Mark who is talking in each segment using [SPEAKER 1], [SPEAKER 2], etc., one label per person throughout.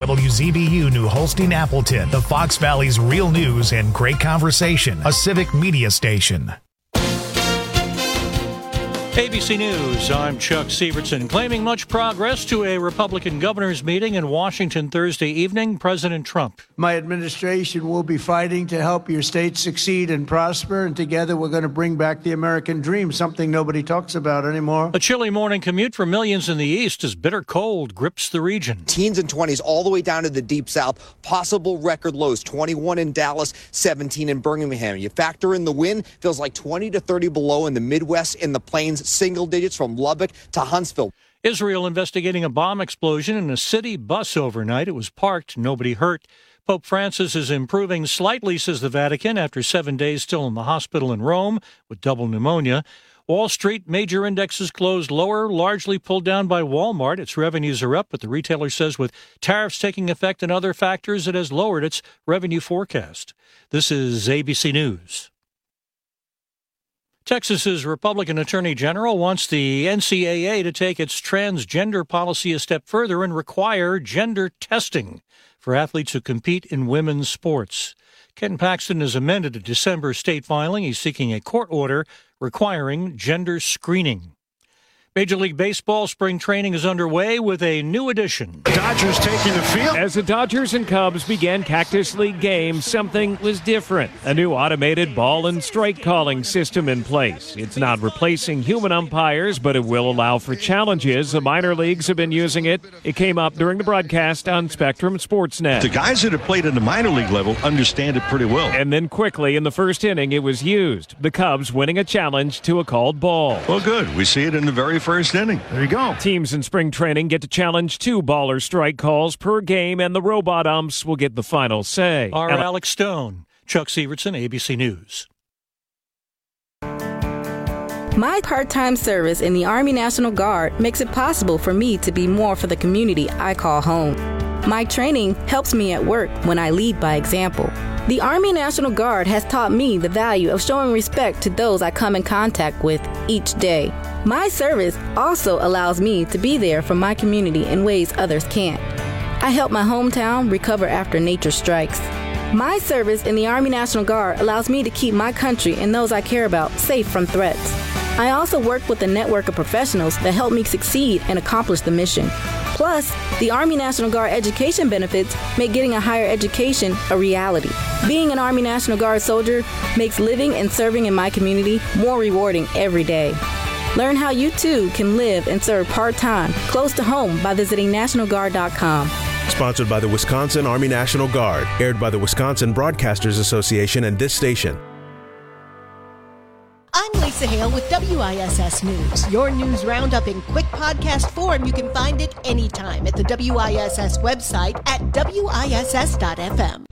[SPEAKER 1] WZBU New Holstein Appleton, the Fox Valley's real news and great conversation, a civic media station.
[SPEAKER 2] ABC News, I'm Chuck Sievertson. Claiming much progress to a Republican governor's meeting in Washington Thursday evening, President Trump.
[SPEAKER 3] My administration will be fighting to help your state succeed and prosper, and together we're going to bring back the American dream, something nobody talks about anymore.
[SPEAKER 2] A chilly morning commute for millions in the East as bitter cold grips the region.
[SPEAKER 4] Teens and 20s all the way down to the Deep South. Possible record lows, 21 in Dallas, 17 in Birmingham. You factor in the wind, feels like 20 to 30 below in the Midwest, in the plains, single digits from Lubbock to Huntsville.
[SPEAKER 2] Israel investigating a bomb explosion in a city bus overnight. It was parked, nobody hurt. Pope Francis is improving slightly, says the Vatican, after 7 days still in the hospital in Rome with double pneumonia. Wall Street major indexes closed lower, largely pulled down by Walmart. Its revenues are up, but the retailer says with tariffs taking effect and other factors, it has lowered its revenue forecast. This is ABC News. Texas's Republican Attorney General wants the NCAA to take its transgender policy a step further and require gender testing for athletes who compete in women's sports. Ken Paxton has amended a December state filing. He's seeking a court order requiring gender screening. Major League Baseball spring training is underway with a new addition.
[SPEAKER 5] Dodgers taking the field.
[SPEAKER 6] As the Dodgers and Cubs began Cactus League games, something was different. A new automated ball and strike calling system in place. It's not replacing human umpires, but it will allow for challenges. The minor leagues have been using it. It came up during the broadcast on Spectrum Sportsnet.
[SPEAKER 5] The guys that have played at the minor league level understand it pretty well.
[SPEAKER 6] And then quickly in the first inning, it was used. The Cubs winning a challenge to a called ball.
[SPEAKER 5] Well, good. We see it in the very first inning. There you go.
[SPEAKER 6] Teams in spring training get to challenge 2 ball or strike calls per game, and the robot umps will get the final say.
[SPEAKER 2] Our Alex Stone, Chuck Sievertson, ABC News.
[SPEAKER 7] My part-time service in the Army National Guard makes it possible for me to be more for the community I call home. My training helps me at work when I lead by example. The Army National Guard has taught me the value of showing respect to those I come in contact with each day. My service also allows me to be there for my community in ways others can't. I help my hometown recover after nature strikes. My service in the Army National Guard allows me to keep my country and those I care about safe from threats. I also work with a network of professionals that help me succeed and accomplish the mission. Plus, the Army National Guard education benefits make getting a higher education a reality. Being an Army National Guard soldier makes living and serving in my community more rewarding every day. Learn how you too can live and serve part-time close to home by visiting NationalGuard.com.
[SPEAKER 8] Sponsored by the Wisconsin Army National Guard. Aired by the Wisconsin Broadcasters Association and this station.
[SPEAKER 9] I'm Lisa Hale with WISS News. Your news roundup in quick podcast form. You can find it anytime at the WISS website at WISS.FM.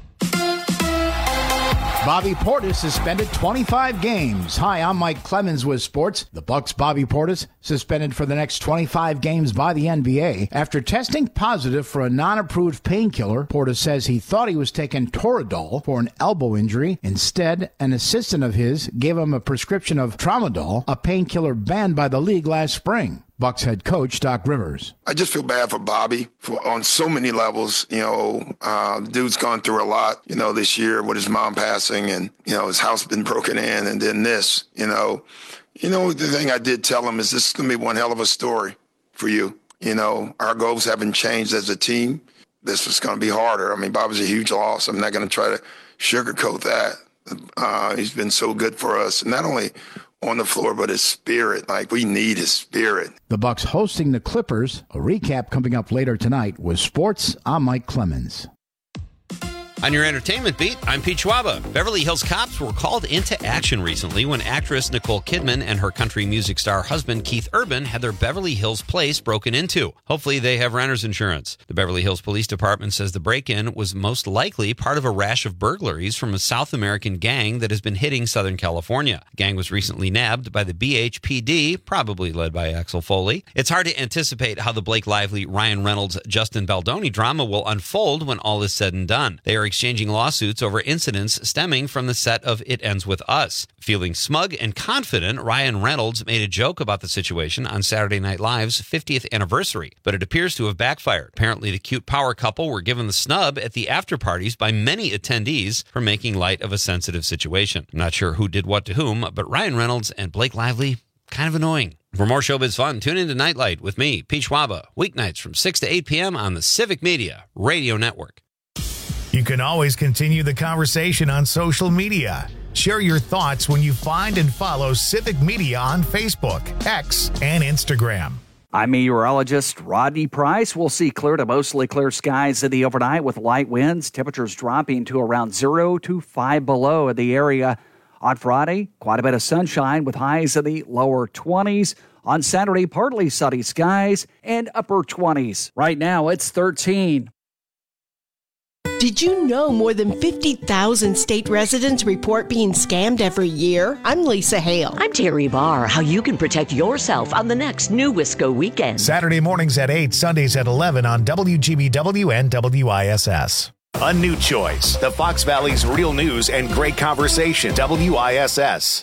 [SPEAKER 10] Bobby Portis suspended 25 games. Hi, I'm Mike Clemens with sports. The Bucks' Bobby Portis suspended for the next 25 games by the NBA after testing positive for a non-approved painkiller. Portis says he thought he was taking Toradol for an elbow injury. Instead, an assistant of his gave him a prescription of Tramadol, a painkiller banned by the league last spring. Bucks head coach Doc Rivers.
[SPEAKER 11] I just feel bad for Bobby on so many levels. The dude's gone through a lot, this year with his mom passing and, his house been broken in and then this, the thing I did tell him is this is going to be one hell of a story for you. Our goals haven't changed as a team. This is going to be harder. I mean, Bobby's a huge loss. I'm not going to try to sugarcoat that. He's been so good for us. And not only on the floor, but his spirit. We need his spirit.
[SPEAKER 10] The Bucks hosting the Clippers. A recap coming up later tonight with sports. I'm Mike Clemens.
[SPEAKER 12] On your entertainment beat, I'm Pete Schwaba. Beverly Hills cops were called into action recently when actress Nicole Kidman and her country music star husband Keith Urban had their Beverly Hills place broken into. Hopefully they have renter's insurance. The Beverly Hills Police Department says the break-in was most likely part of a rash of burglaries from a South American gang that has been hitting Southern California. The gang was recently nabbed by the BHPD, probably led by Axel Foley. It's hard to anticipate how the Blake Lively, Ryan Reynolds, Justin Baldoni drama will unfold when all is said and done. They are exchanging lawsuits over incidents stemming from the set of It Ends With Us. Feeling smug and confident, Ryan Reynolds made a joke about the situation on Saturday Night Live's 50th anniversary, but it appears to have backfired. Apparently, the cute power couple were given the snub at the after-parties by many attendees for making light of a sensitive situation. I'm not sure who did what to whom, but Ryan Reynolds and Blake Lively, kind of annoying. For more showbiz fun, tune into Nightlight with me, Pete Schwaba, weeknights from 6 to 8 p.m. on the Civic Media Radio Network.
[SPEAKER 1] You can always continue the conversation on social media. Share your thoughts when you find and follow Civic Media on Facebook, X, and Instagram.
[SPEAKER 13] I'm meteorologist Rodney Price. We'll see clear to mostly clear skies in the overnight with light winds, temperatures dropping to around 0 to 5 below in the area. On Friday, quite a bit of sunshine with highs in the lower 20s. On Saturday, partly sunny skies and upper 20s. Right now, it's 13.
[SPEAKER 9] Did you know more than 50,000 state residents report being scammed every year? I'm Lisa Hale.
[SPEAKER 14] I'm Terry Barr. How you can protect yourself on the next New Wisco weekend.
[SPEAKER 1] Saturday mornings at 8, Sundays at 11 on WGBW and WISS. A new choice. The Fox Valley's real news and great conversation. WISS.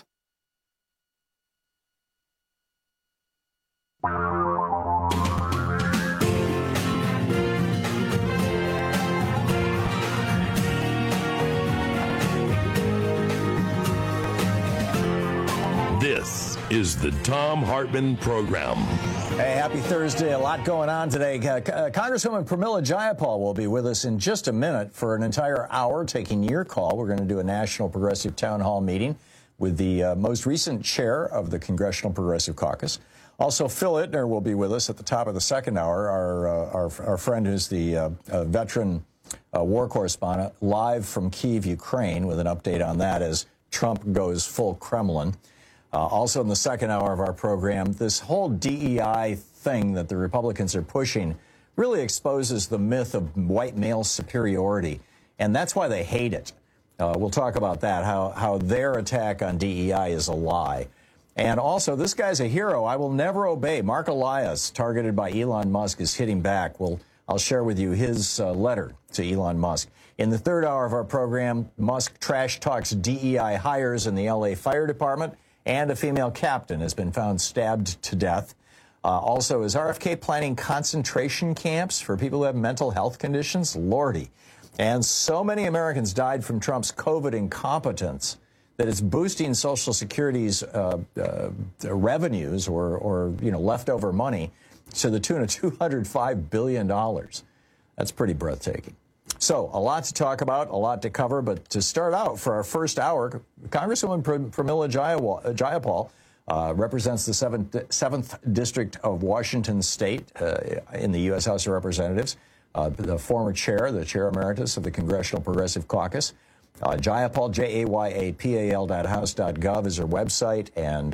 [SPEAKER 15] This is the Thom Hartmann Program.
[SPEAKER 16] Hey, happy Thursday. A lot going on today. Congresswoman Pramila Jayapal will be with us in just a minute for an entire hour taking your call. We're going to do a National Progressive Town Hall meeting with the most recent chair of the Congressional Progressive Caucus. Also, Phil Ittner will be with us at the top of the second hour, our friend who's the veteran war correspondent, live from Kyiv, Ukraine, with an update on that as Trump goes full Kremlin. Also in the second hour of our program, this whole DEI thing that the Republicans are pushing really exposes the myth of white male superiority, and that's why they hate it. We'll talk about that, how their attack on DEI is a lie. And also, this guy's a hero. I will never obey. Mark Elias, targeted by Elon Musk, is hitting back. I'll share with you his letter to Elon Musk. In the third hour of our program, Musk trash talks DEI hires in the LA Fire Department, and a female captain has been found stabbed to death. Also, is RFK planning concentration camps for people who have mental health conditions? Lordy. And so many Americans died from Trump's COVID incompetence that it's boosting Social Security's revenues or leftover money to the tune of $205 billion. That's pretty breathtaking. So a lot to talk about, a lot to cover, but to start out for our first hour, Congresswoman Pramila Jayapal represents the 7th District of Washington State in the U.S. House of Representatives, the former chair, the chair emeritus of the Congressional Progressive Caucus. Jayapal, JAYAPAL.house.gov is her website, and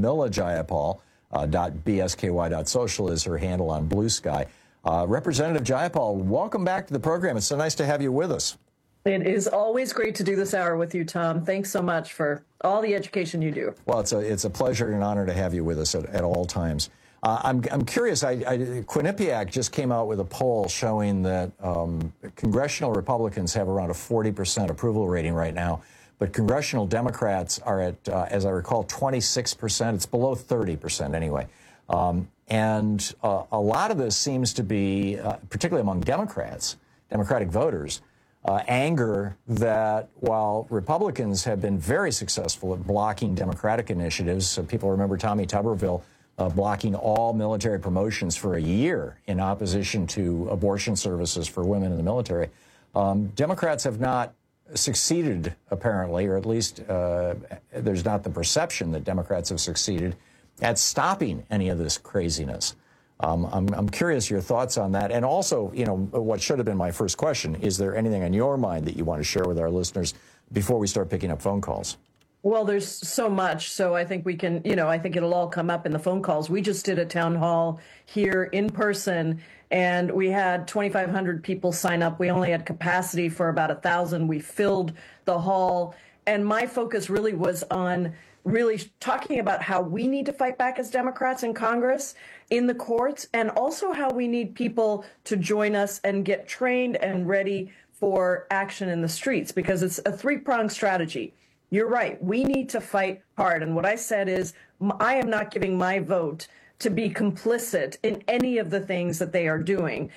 [SPEAKER 16] PramilaJayapal.bsky.social is her handle on Blue Sky. Representative Jayapal, welcome back to the program. It's so nice to have you with us.
[SPEAKER 17] It is always great to do this hour with you, Tom. Thanks so much for all the education you do.
[SPEAKER 16] Well, it's a pleasure and an honor to have you with us at all times. I'm curious. Quinnipiac just came out with a poll showing that congressional Republicans have around a 40% approval rating right now, but congressional Democrats are at, as I recall, 26%. It's below 30% anyway. And a lot of this seems to be, particularly among Democratic voters, anger that while Republicans have been very successful at blocking Democratic initiatives, so people remember Tommy Tuberville blocking all military promotions for a year in opposition to abortion services for women in the military, Democrats have not succeeded, apparently, or at least there's not the perception that Democrats have succeeded at stopping any of this craziness. I'm curious your thoughts on that. And also, what should have been my first question, is there anything on your mind that you want to share with our listeners before we start picking up phone calls?
[SPEAKER 17] Well, there's so much, so I think we can, I think it'll all come up in the phone calls. We just did a town hall here in person, and we had 2,500 people sign up. We only had capacity for about 1,000. We filled the hall, and my focus really was on really talking about how we need to fight back as Democrats in Congress, in the courts, and also how we need people to join us and get trained and ready for action in the streets, because it's a three-pronged strategy. You're right. We need to fight hard. And what I said is, I am not giving my vote to be complicit in any of the things that they are doing.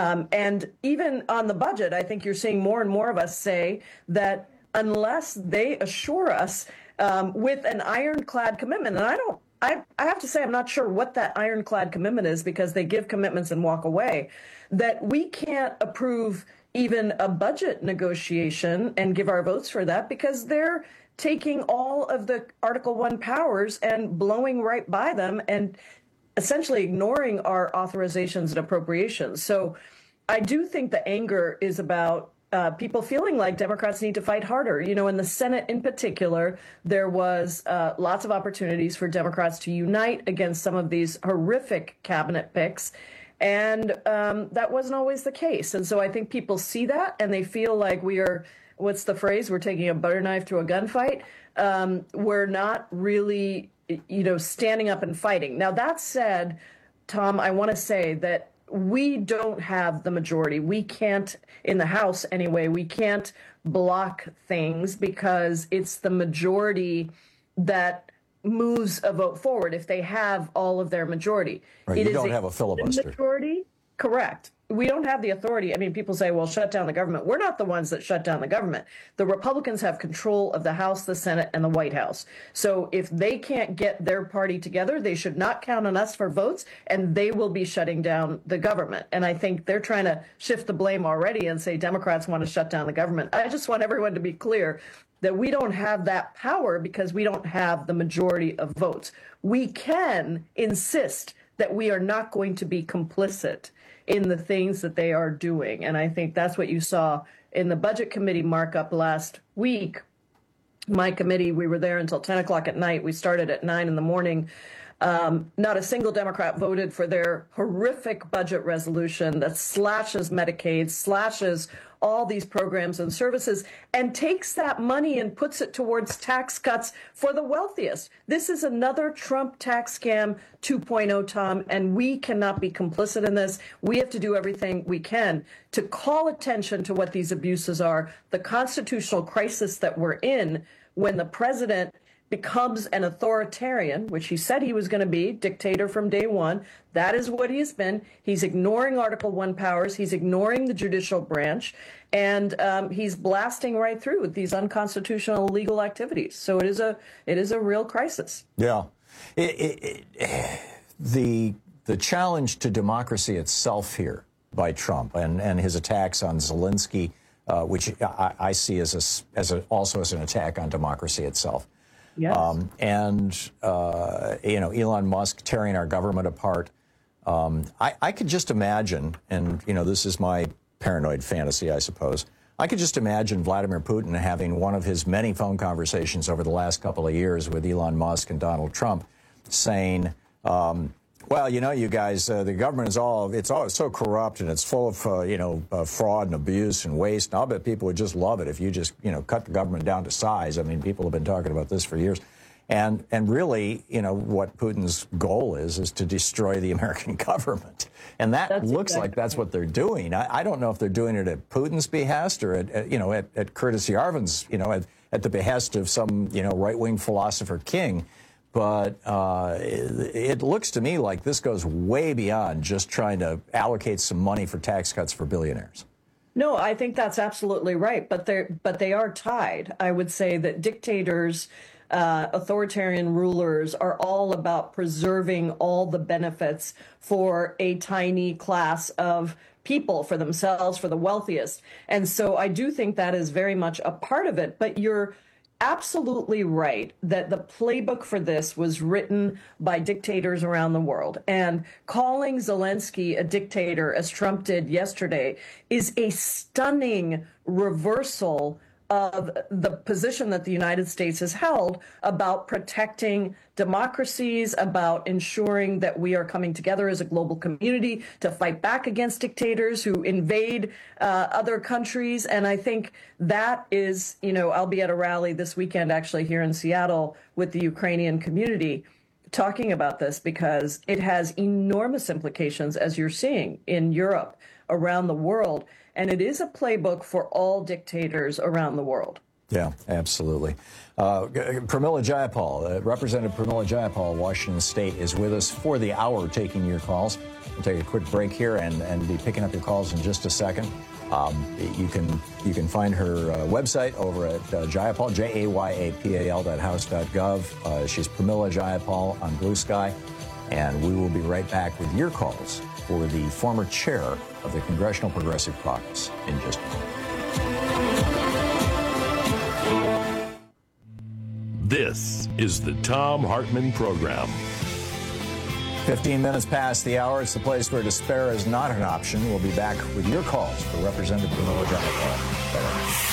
[SPEAKER 17] And even on the budget, I think you're seeing more and more of us say that unless they assure us with an ironclad commitment, and I have to say, I'm not sure what that ironclad commitment is, because they give commitments and walk away, that we can't approve even a budget negotiation and give our votes for that, because they're taking all of the Article 1 powers and blowing right by them and essentially ignoring our authorizations and appropriations. So I do think the anger is about people feeling like Democrats need to fight harder. You know, in the Senate in particular, there was lots of opportunities for Democrats to unite against some of these horrific cabinet picks. And that wasn't always the case. And so I think people see that and they feel like we are, what's the phrase? We're taking a butter knife to a gunfight. We're not really, standing up and fighting. Now, that said, Tom, I want to say that we don't have the majority. We can't, in the House anyway, we can't block things because it's the majority that moves a vote forward if they have all of their majority.
[SPEAKER 16] Right, you don't have a filibuster.
[SPEAKER 17] Majority, correct. We don't have the authority. I mean, people say, well, shut down the government. We're not the ones that shut down the government. The Republicans have control of the House, the Senate, and the White House. So if they can't get their party together, they should not count on us for votes, and they will be shutting down the government. And I think they're trying to shift the blame already and say Democrats want to shut down the government. I just want everyone to be clear that we don't have that power because we don't have the majority of votes. We can insist that we are not going to be complicit in the things that they are doing. And I think that's what you saw in the Budget Committee markup last week. My committee, we were there until 10 o'clock at night. We started at 9 in the morning. Not a single Democrat voted for their horrific budget resolution that slashes Medicaid, slashes all these programs and services, and takes that money and puts it towards tax cuts for the wealthiest. This is another Trump tax scam 2.0, Tom, and we cannot be complicit in this. We have to do everything we can to call attention to what these abuses are, the constitutional crisis that we're in when the president becomes an authoritarian, which he said he was going to be, dictator from day one. That is what he has been. He's ignoring Article 1 powers. He's ignoring the judicial branch. And he's blasting right through with these unconstitutional illegal activities. So it is a real crisis.
[SPEAKER 16] Yeah. The challenge to democracy itself here by Trump and his attacks on Zelensky, which I see also as an attack on democracy itself.
[SPEAKER 17] Yes.
[SPEAKER 16] Elon Musk tearing our government apart. I could just imagine, and, this is my paranoid fantasy, I suppose. I could just imagine Vladimir Putin having one of his many phone conversations over the last couple of years with Elon Musk and Donald Trump saying, well, you guys, the government is it's all so corrupt and it's full of, fraud and abuse and waste. And I'll bet people would just love it if you just, cut the government down to size. I mean, people have been talking about this for years. And really, what Putin's goal is to destroy the American government. And that looks like that's what they're doing. I don't know if they're doing it at Putin's behest or at Curtis Yarvin's, at the behest of some, right-wing philosopher king. But it looks to me like this goes way beyond just trying to allocate some money for tax cuts for billionaires.
[SPEAKER 17] No, I think that's absolutely right. But they are tied. I would say that dictators, authoritarian rulers are all about preserving all the benefits for a tiny class of people, for themselves, for the wealthiest. And so I do think that is very much a part of it. But you're absolutely right that the playbook for this was written by dictators around the world. And calling Zelensky a dictator, as Trump did yesterday, is a stunning reversal of the position that the United States has held about protecting democracies, about ensuring that we are coming together as a global community to fight back against dictators who invade other countries. And I think that is, I'll be at a rally this weekend, actually, here in Seattle with the Ukrainian community talking about this because it has enormous implications, as you're seeing in Europe, around the world. And it is a playbook for all dictators around the world.
[SPEAKER 16] Yeah, absolutely. Pramila Jayapal, Representative Pramila Jayapal, Washington State, is with us for the hour taking your calls. We'll take a quick break here and be picking up your calls in just a second. You can find her website over at Jayapal, JAYAPAL.house.gov. She's Pramila Jayapal on Blue Sky. And we will be right back with your calls for the former chair of the Congressional Progressive Caucus in just a moment.
[SPEAKER 15] This is the Thom Hartmann Program.
[SPEAKER 16] 15 minutes past the hour. It's the place where despair is not an option. We'll be back with your calls for Representative Pramila Jayapal.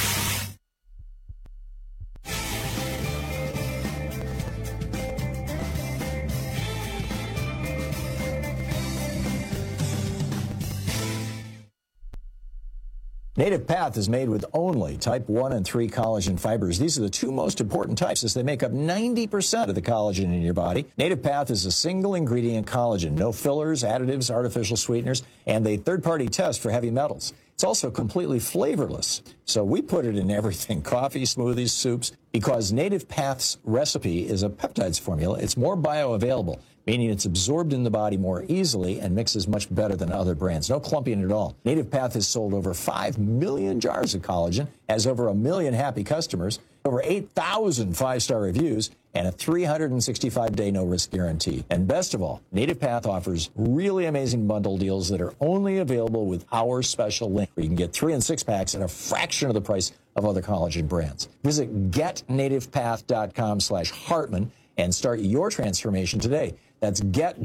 [SPEAKER 16] Native Path is made with only type 1 and 3 collagen fibers. These are the two most important types as they make up 90% of the collagen in your body. Native Path is a single ingredient collagen, no fillers, additives, artificial sweeteners, and a third-party test for heavy metals. It's also completely flavorless. So we put it in everything, coffee, smoothies, soups, because Native Path's recipe is a peptides formula. It's more bioavailable, meaning it's absorbed in the body more easily and mixes much better than other brands. No clumping at all. Native Path has sold over 5 million jars of collagen, has over 1 million happy customers, over 8,000 5-star reviews, and a 365-day no-risk guarantee. And best of all, Native Path offers really amazing bundle deals that are only available with our special link, where you can get 3 and 6 packs at a fraction of the price of other collagen brands. Visit getnativepath.com/Hartmann and start your transformation today. That's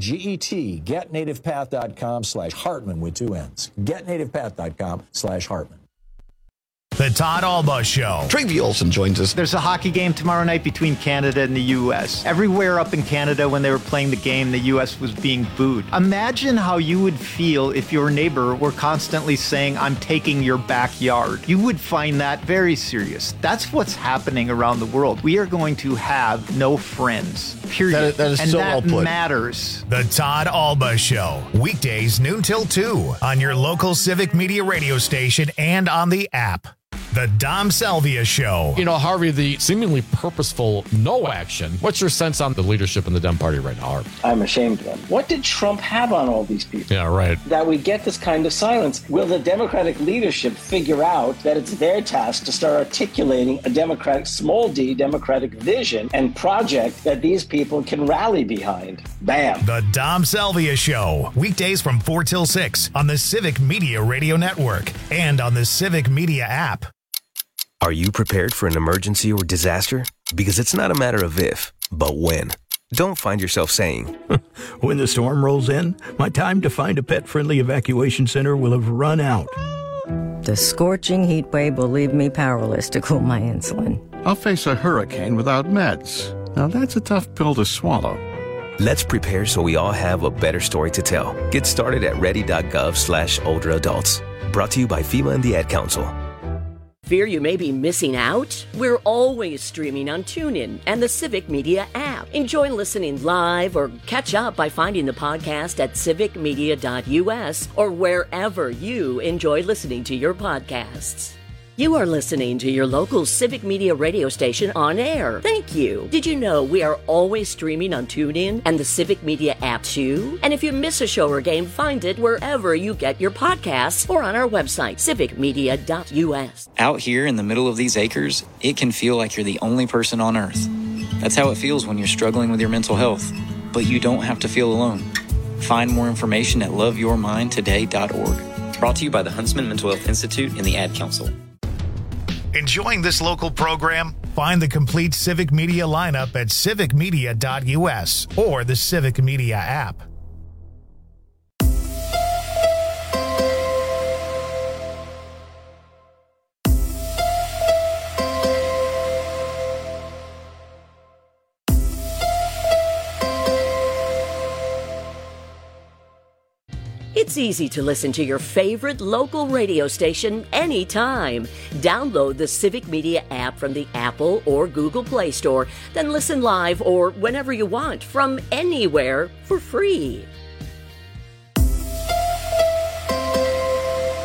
[SPEAKER 16] getnativepath.com/Hartmann with 2 N's. Getnativepath.com/Hartmann.
[SPEAKER 1] The Todd Alba Show.
[SPEAKER 18] Travi Olson joins us. There's a hockey game tomorrow night between Canada and the U.S. Everywhere up in Canada when they were playing the game, the U.S. was being booed. Imagine how you would feel if your neighbor were constantly saying, "I'm taking your backyard." You would find that very serious. That's what's happening around the world. We are going to have no friends, period.
[SPEAKER 19] That is
[SPEAKER 18] and
[SPEAKER 19] so
[SPEAKER 18] that
[SPEAKER 19] well put.
[SPEAKER 18] matters.
[SPEAKER 1] The Todd Alba Show. Weekdays noon till 2 on your local Civic Media radio station and on the app. The Dom Salvia Show.
[SPEAKER 20] You know, Harvey, the seemingly purposeful no action. What's your sense on the leadership in the Dem Party right now, Harvey?
[SPEAKER 21] I'm ashamed of them. What did Trump have on all these people?
[SPEAKER 20] Yeah, right.
[SPEAKER 21] That we get this kind of silence. Will the Democratic leadership figure out that it's their task to start articulating a Democratic, small d, Democratic vision and project that these people can rally behind? Bam.
[SPEAKER 1] The Dom Salvia Show. Weekdays from 4 till 6 on the Civic Media Radio Network and on the Civic Media app.
[SPEAKER 22] Are you prepared for an emergency or disaster? Because it's not a matter of if, but when. Don't find yourself saying,
[SPEAKER 23] when the storm rolls in, my time to find a pet-friendly evacuation center will have run out.
[SPEAKER 24] The scorching heat wave will leave me powerless to cool my insulin.
[SPEAKER 25] I'll face a hurricane without meds. Now that's a tough pill to swallow.
[SPEAKER 22] Let's prepare so we all have a better story to tell. Get started at ready.gov/older adults. Brought to you by FEMA and the Ad Council.
[SPEAKER 14] Fear you may be missing out? We're always streaming on TuneIn and the Civic Media app. Enjoy listening live or catch up by finding the podcast at civicmedia.us or wherever you enjoy listening to your podcasts. You are listening to your local Civic Media radio station on air. Thank you. Did you know we are always streaming on TuneIn and the Civic Media app too? And if you miss a show or game, find it wherever you get your podcasts or on our website, civicmedia.us.
[SPEAKER 26] Out here in the middle of these acres, it can feel like you're the only person on earth. That's how it feels when you're struggling with your mental health. But you don't have to feel alone. Find more information at loveyourmindtoday.org. Brought to you by the Huntsman Mental Health Institute and the Ad Council.
[SPEAKER 1] Enjoying this local program? Find the complete Civic Media lineup at civicmedia.us or the Civic Media app.
[SPEAKER 14] It's easy to listen to your favorite local radio station anytime. Download the Civic Media app from the Apple or Google Play Store, then listen live or whenever you want from anywhere for free.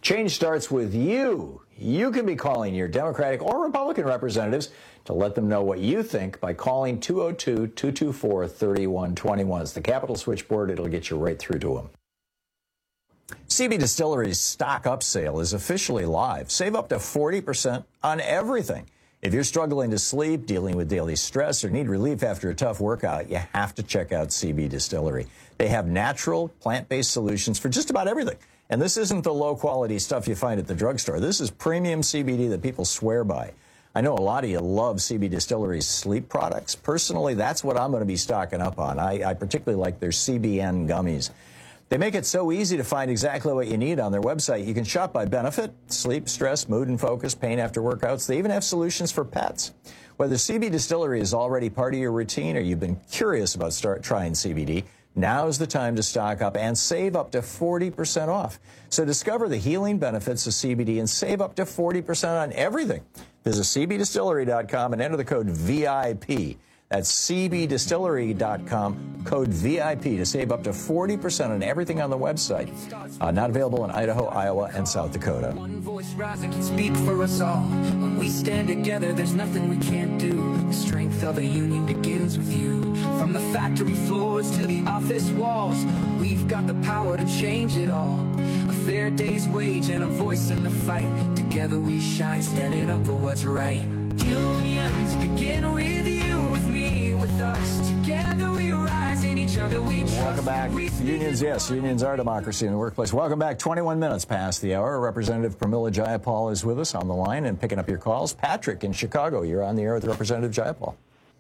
[SPEAKER 16] Change starts with you. You can be calling your Democratic or Republican representatives to let them know what you think by calling 202-224-3121. It's the Capitol switchboard. It'll get you right through to them. CB Distillery's Stock Up sale is officially live. Save up to 40% on everything. If you're struggling to sleep, dealing with daily stress, or need relief after a tough workout, you have to check out CB Distillery. They have natural, plant-based solutions for just about everything. And this isn't the low-quality stuff you find at the drugstore. This is premium CBD that people swear by. I know a lot of you love CB Distillery's sleep products. Personally, that's what I'm going to be stocking up on. I particularly like their CBN gummies. They make it so easy to find exactly what you need on their website. You can shop by benefit, sleep, stress, mood and focus, pain after workouts. They even have solutions for pets. Whether CB Distillery is already part of your routine or you've been curious about trying CBD, now's the time to stock up and save up to 40% off. So discover the healing benefits of CBD and save up to 40% on everything. Visit cbdistillery.com and enter the code VIP. That's cbdistillery.com, code VIP to save up to 40% on everything on the website. Not available in Idaho, Iowa, and South Dakota.
[SPEAKER 2] One voice rising can speak for us all. When we stand together, there's nothing we can't do. The strength of a union begins with you. From the factory floors to the office walls, we've got the power to change it all. A fair day's wage and a voice in the fight. Together we shine, standing up for what's right. Unions begin with you, with me, with us. Together we rise, in each other we trust.
[SPEAKER 16] Welcome back. Unions, yes, unions are democracy in the workplace. Welcome back. 21 minutes past the hour. Representative Pramila Jayapal is with us on the line and picking up your calls. Patrick in Chicago, you're on the air with Representative Jayapal.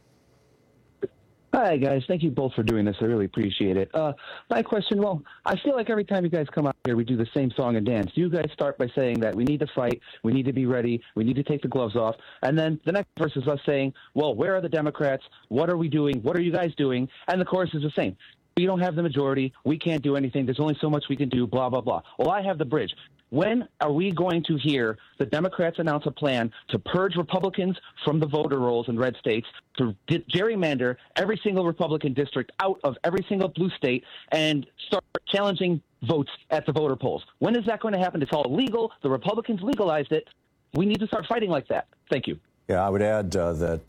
[SPEAKER 3] Hi, guys. Thank you both for doing this. I really appreciate it. My question, well, I feel like every time you guys come out here, we do the same song and dance. You guys start by saying that we need to fight, we need to be ready, we need to take the gloves off. And then the next verse is us saying, well, where are the Democrats? What are we doing? What are you guys doing? And the chorus is the same. We don't have the majority. We can't do anything. There's only so much we can do, blah, blah, blah. Well, I have the bridge. When are we going to hear the Democrats announce a plan to purge Republicans from the voter rolls in red states, to gerrymander every single Republican district out of every single blue state, and start challenging votes at the voter polls? When is that going to happen? It's all legal. The Republicans legalized it. We need to start fighting like that. Thank you.
[SPEAKER 16] Yeah, I would add that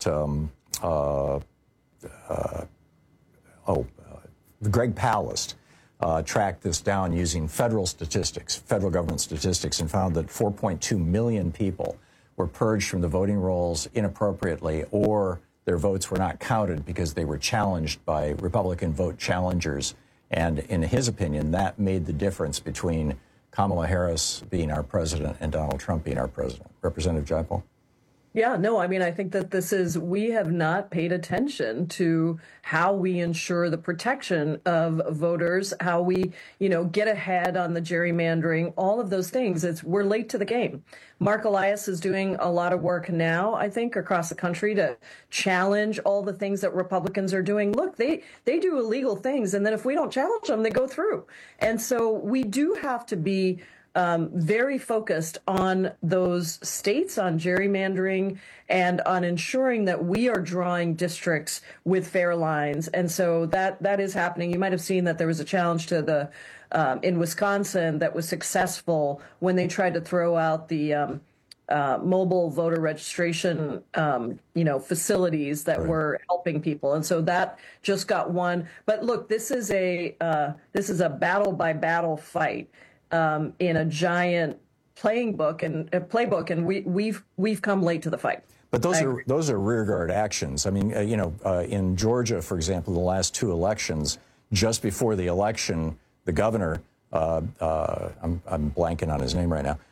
[SPEAKER 16] Greg Palast tracked this down using federal statistics, federal government statistics, and found that 4.2 million people were purged from the voting rolls inappropriately, or their votes were not counted because they were challenged by Republican vote challengers. And in his opinion, that made the difference between Kamala Harris being our president and Donald Trump being our president. Representative Jayapal?
[SPEAKER 17] Yeah, no, I mean, I think that we have not paid attention to how we ensure the protection of voters, how we, get ahead on the gerrymandering, all of those things. We're late to the game. Mark Elias is doing a lot of work now, I think, across the country to challenge all the things that Republicans are doing. Look, they do illegal things, and then if we don't challenge them, they go through. And so we do have to be very focused on those states, on gerrymandering, and on ensuring that we are drawing districts with fair lines. And so that is happening. You might have seen that there was a challenge to the in Wisconsin that was successful when they tried to throw out the mobile voter registration, facilities that were helping people. And so that just got won. But look, this is a battle by battle fight. In a giant playbook, and we've come late to the fight.
[SPEAKER 16] But those are rearguard actions. I mean, in Georgia, for example, the last two elections, just before the election, the governor, I'm blanking on his name right now,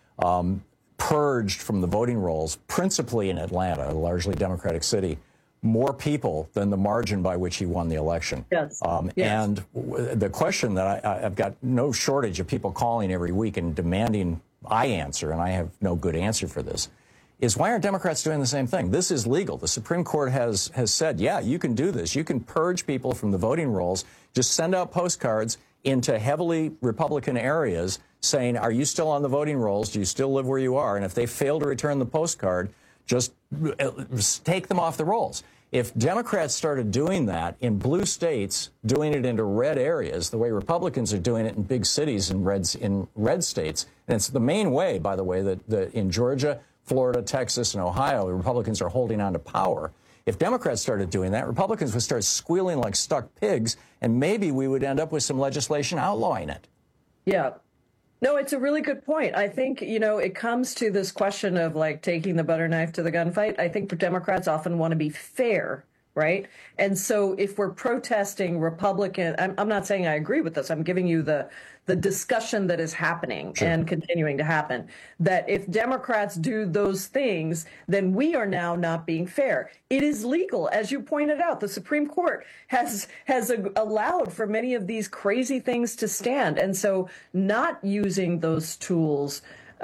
[SPEAKER 16] purged from the voting rolls, principally in Atlanta, a largely Democratic city, more people than the margin by which he won the election.
[SPEAKER 17] Yes.
[SPEAKER 16] And the question that I've got no shortage of people calling every week and demanding I answer, and I have no good answer for this, is why aren't Democrats doing the same thing? This is legal. The Supreme Court has said, yeah, you can do this. You can purge people from the voting rolls. Just send out postcards into heavily Republican areas saying, are you still on the voting rolls? Do you still live where you are? And if they fail to return the postcard, just take them off the rolls. If Democrats started doing that in blue states, doing it into red areas, the way Republicans are doing it in big cities in red states, and it's the main way, by the way, that in Georgia, Florida, Texas, and Ohio, the Republicans are holding on to power. If Democrats started doing that, Republicans would start squealing like stuck pigs, and maybe we would end up with some legislation outlawing it.
[SPEAKER 17] Yeah. No, it's a really good point. I think, it comes to this question of like taking the butter knife to the gunfight. I think Democrats often want to be fair, right? And so if we're protesting Republican, I'm not saying I agree with this. I'm giving you the discussion that is happening and continuing to happen, that if Democrats do those things, then we are now not being fair. It is legal. As you pointed out, the Supreme Court has allowed for many of these crazy things to stand. And so not using those tools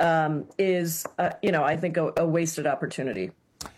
[SPEAKER 17] is, I think a wasted opportunity.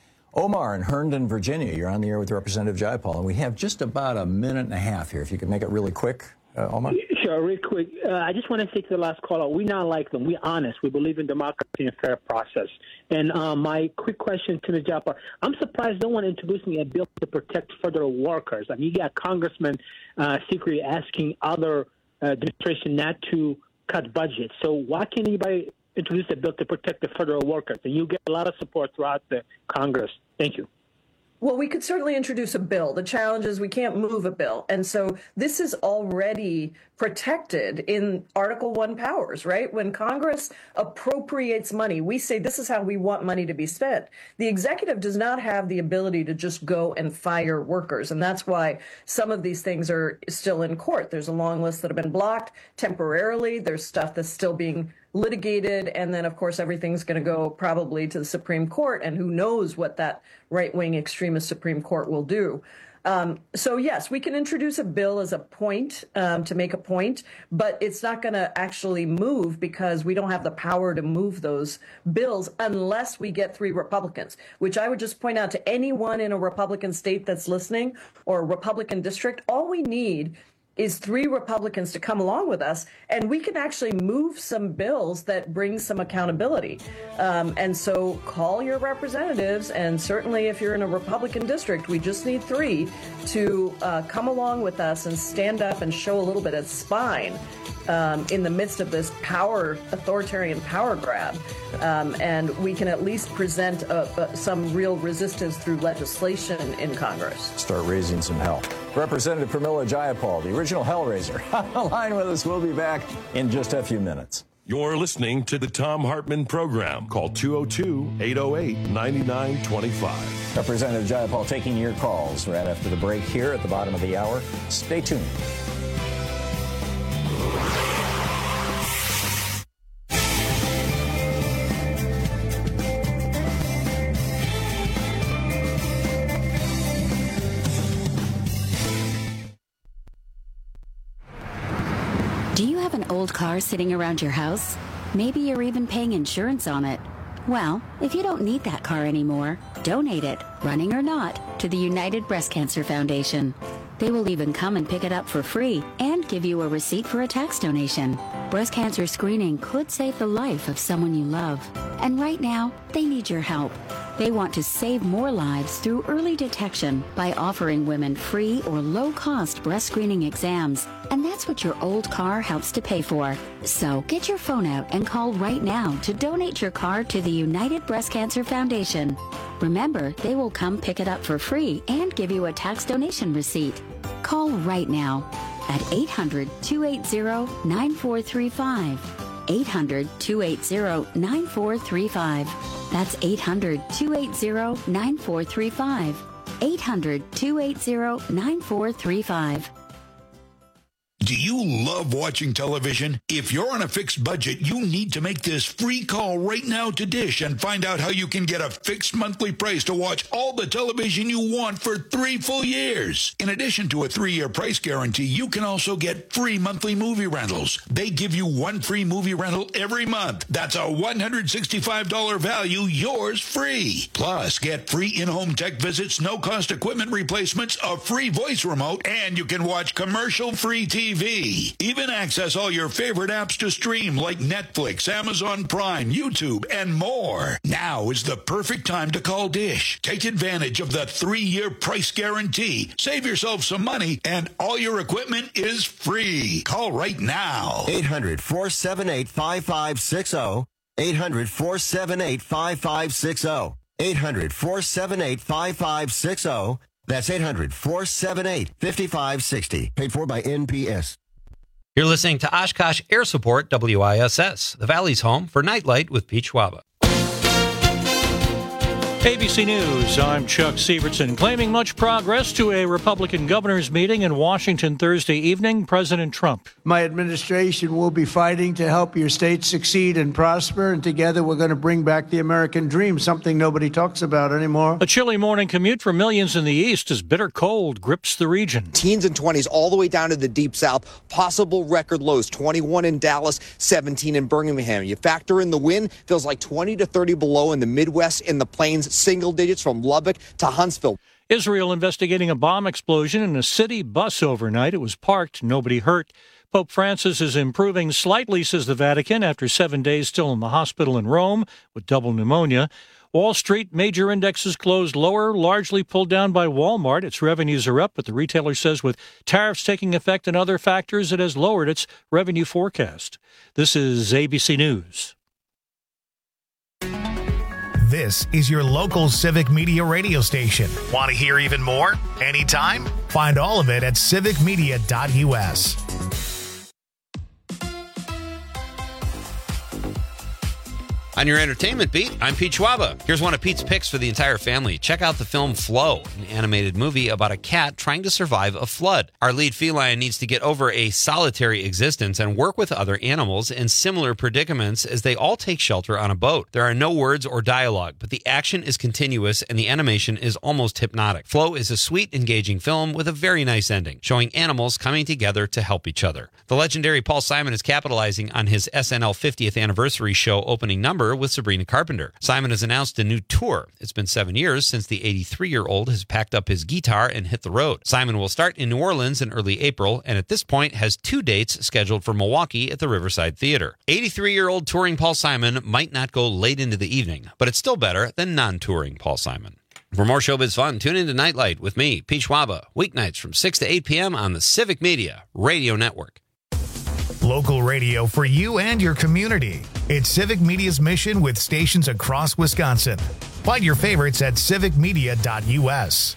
[SPEAKER 16] Omar in Herndon, Virginia, you're on the air with Representative Jayapal, and we have just about a minute and a half here. If you could make it really quick, Omar.
[SPEAKER 4] Sure, real quick. I just want to say to the last caller, we're not like them. We're honest. We believe in democracy and fair process. And my quick question to the Jayapal, I'm surprised no one introduced me a bill to protect federal workers. I mean, you got Congressman secretly asking other administration not to cut budgets. So why can't anybody introduce a bill to protect the federal workers? And you get a lot of support throughout the Congress. Thank you.
[SPEAKER 17] Well, we could certainly introduce a bill. The challenge is we can't move a bill. And so this is already protected in Article 1 powers, right? When Congress appropriates money, we say this is how we want money to be spent. The executive does not have the ability to just go and fire workers. And that's why some of these things are still in court. There's a long list that have been blocked temporarily. There's stuff that's still being litigated. And then, of course, everything's going to go probably to the Supreme Court. And who knows what that right-wing extremist Supreme Court will do. So, yes, we can introduce a bill as a point, to make a point, but it's not going to actually move because we don't have the power to move those bills unless we get 3 Republicans, which I would just point out to anyone in a Republican state that's listening or a Republican district. All we need is 3 Republicans to come along with us, and we can actually move some bills that bring some accountability. And so call your representatives, and certainly if you're in a Republican district, we just need 3 to come along with us and stand up and show a little bit of spine in the midst of this authoritarian power grab. And we can at least present some real resistance through legislation in Congress.
[SPEAKER 16] Start raising some hell. Representative Pramila Jayapal, the original Hellraiser, on the line with us. We'll be back in just a few minutes.
[SPEAKER 15] You're listening to the Thom Hartmann Program. Call 202-808-9925.
[SPEAKER 16] Representative Jayapal taking your calls right after the break here at the bottom of the hour. Stay tuned.
[SPEAKER 5] Do you have an old car sitting around your house? Maybe you're even paying insurance on it. Well, if you don't need that car anymore, donate it, running or not, to the United Breast Cancer Foundation. They will even come and pick it up for free and give you a receipt for a tax donation. Breast cancer screening could save the life of someone you love. And right now, they need your help. They want to save more lives through early detection by offering women free or low-cost breast screening exams. And that's what your old car helps to pay for. So get your phone out and call right now to donate your car to the United Breast Cancer Foundation. Remember, they will come pick it up for free and give you a tax donation receipt. Call right now at 800-280-9435. 800-280-9435. That's 800-280-9435. 800-280-9435.
[SPEAKER 6] Do you love watching television? If you're on a fixed budget, you need to make this free call right now to Dish and find out how you can get a fixed monthly price to watch all the television you want for 3 full years. In addition to a 3-year price guarantee, you can also get free monthly movie rentals. They give you 1 free movie rental every month. That's a $165 value, yours free. Plus, get free in-home tech visits, no-cost equipment replacements, a free voice remote, and you can watch commercial-free TV TV. Even access all your favorite apps to stream like Netflix, Amazon Prime, YouTube, and more. Now is the perfect time to call Dish. Take advantage of the 3-year price guarantee. Save yourself some money, and all your equipment is free. Call right now.
[SPEAKER 7] 800-478-5560. 800-478-5560. 800-478-5560. That's 800-478-5560. Paid for by NPS.
[SPEAKER 8] You're listening to Oshkosh Air Support WISS, the Valley's home for Nightlight with Pete Schwaba.
[SPEAKER 10] ABC News, I'm Chuck Sievertson. Claiming much progress to a Republican governor's meeting in Washington Thursday evening, President Trump.
[SPEAKER 11] My administration will be fighting to help your state succeed and prosper, and together we're going to bring back the American dream, something nobody talks about anymore.
[SPEAKER 10] A chilly morning commute for millions in the East as bitter cold grips the region.
[SPEAKER 12] Teens and 20s all the way down to the Deep South. Possible record lows, 21 in Dallas, 17 in Birmingham. You factor in the wind, feels like 20 to 30 below in the Midwest, in the plains, single digits from Lubbock to Huntsville.
[SPEAKER 10] Israel investigating a bomb explosion in a city bus overnight. It was parked, nobody hurt. Pope Francis is improving slightly, says the Vatican, after 7 days still in the hospital in Rome with double pneumonia. Wall Street major indexes closed lower, largely pulled down by Walmart. Its revenues are up, but the retailer says with tariffs taking effect and other factors, it has lowered its revenue forecast. This is ABC News.
[SPEAKER 1] This is your local Civic Media radio station. Want to hear even more? Anytime? Find all of it at civicmedia.us.
[SPEAKER 8] On your entertainment beat, I'm Pete Schwaba. Here's one of Pete's picks for the entire family. Check out the film Flow, an animated movie about a cat trying to survive a flood. Our lead feline needs to get over a solitary existence and work with other animals in similar predicaments as they all take shelter on a boat. There are no words or dialogue, but the action is continuous and the animation is almost hypnotic. Flow is a sweet, engaging film with a very nice ending, showing animals coming together to help each other. The legendary Paul Simon is capitalizing on his SNL 50th anniversary show opening number with Sabrina Carpenter. Simon has announced a new tour. It's been 7 years since the 83-year-old has packed up his guitar and hit the road. Simon will start in New Orleans in early April, and at this point has 2 dates scheduled for Milwaukee at the Riverside Theater. 83-year-old touring Paul Simon might not go late into the evening, but it's still better than non-touring Paul Simon. For more showbiz fun, tune in to Nightlight with me, Pete Schwaba, weeknights from 6 to 8 p.m. on the Civic Media Radio Network.
[SPEAKER 1] Local radio for you and your community. It's Civic Media's mission with stations across Wisconsin. Find your favorites at civicmedia.us.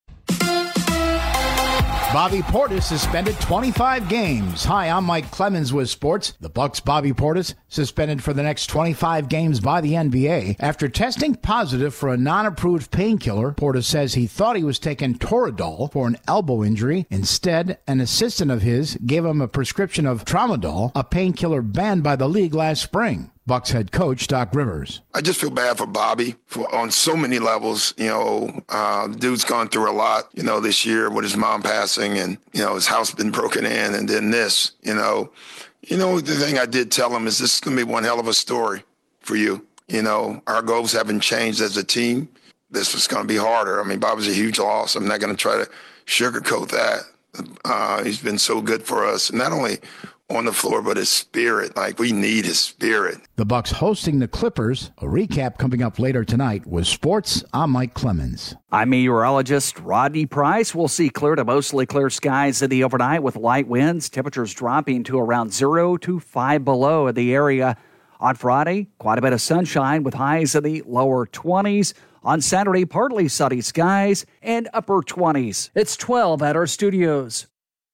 [SPEAKER 19] Bobby Portis suspended 25 games. Hi, I'm Mike Clemens with sports. The Bucks' Bobby Portis suspended for the next 25 games by the NBA after testing positive for a non-approved painkiller. Portis says he thought he was taking Toradol for an elbow injury. Instead, an assistant of his gave him a prescription of Tramadol, a painkiller banned by the league last spring. Bucks head coach Doc Rivers.
[SPEAKER 27] I just feel bad for Bobby on so many levels. The dude's gone through a lot, this year with his mom passing and, his house been broken in and then this, the thing I did tell him is this is going to be one hell of a story for you. Our goals haven't changed as a team. This was going to be harder. I mean, Bobby's a huge loss. I'm not going to try to sugarcoat that. He's been so good for us, not only on the floor, but his spirit. We need his spirit.
[SPEAKER 19] The Bucks hosting the Clippers. A recap coming up later tonight with sports. I'm Mike Clemens.
[SPEAKER 13] I'm meteorologist Rodney Price. We'll see clear to mostly clear skies in the overnight with light winds. Temperatures dropping to around 0 to 5 below in the area. On Friday, quite a bit of sunshine with highs in the lower 20s. On Saturday, partly sunny skies and upper 20s. It's 12 at our studios.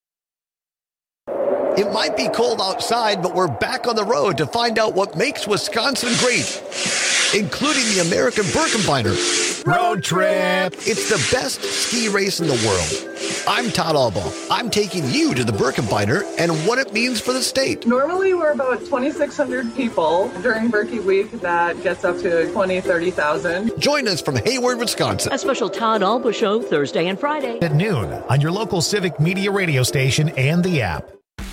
[SPEAKER 28] It might be cold outside, but we're back on the road to find out what makes Wisconsin great, including the American Birkebeiner
[SPEAKER 1] Road Trip.
[SPEAKER 28] It's the best ski race in the world. I'm Todd Albaugh. I'm taking you to the Birkebeiner and what it means for the state.
[SPEAKER 29] Normally, we're about 2,600 people. During Birkie Week, that gets up to 20,000, 30,000.
[SPEAKER 28] Join us from Hayward, Wisconsin.
[SPEAKER 14] A special Todd Albaugh show Thursday and Friday
[SPEAKER 1] At noon on your local Civic Media radio station and the app.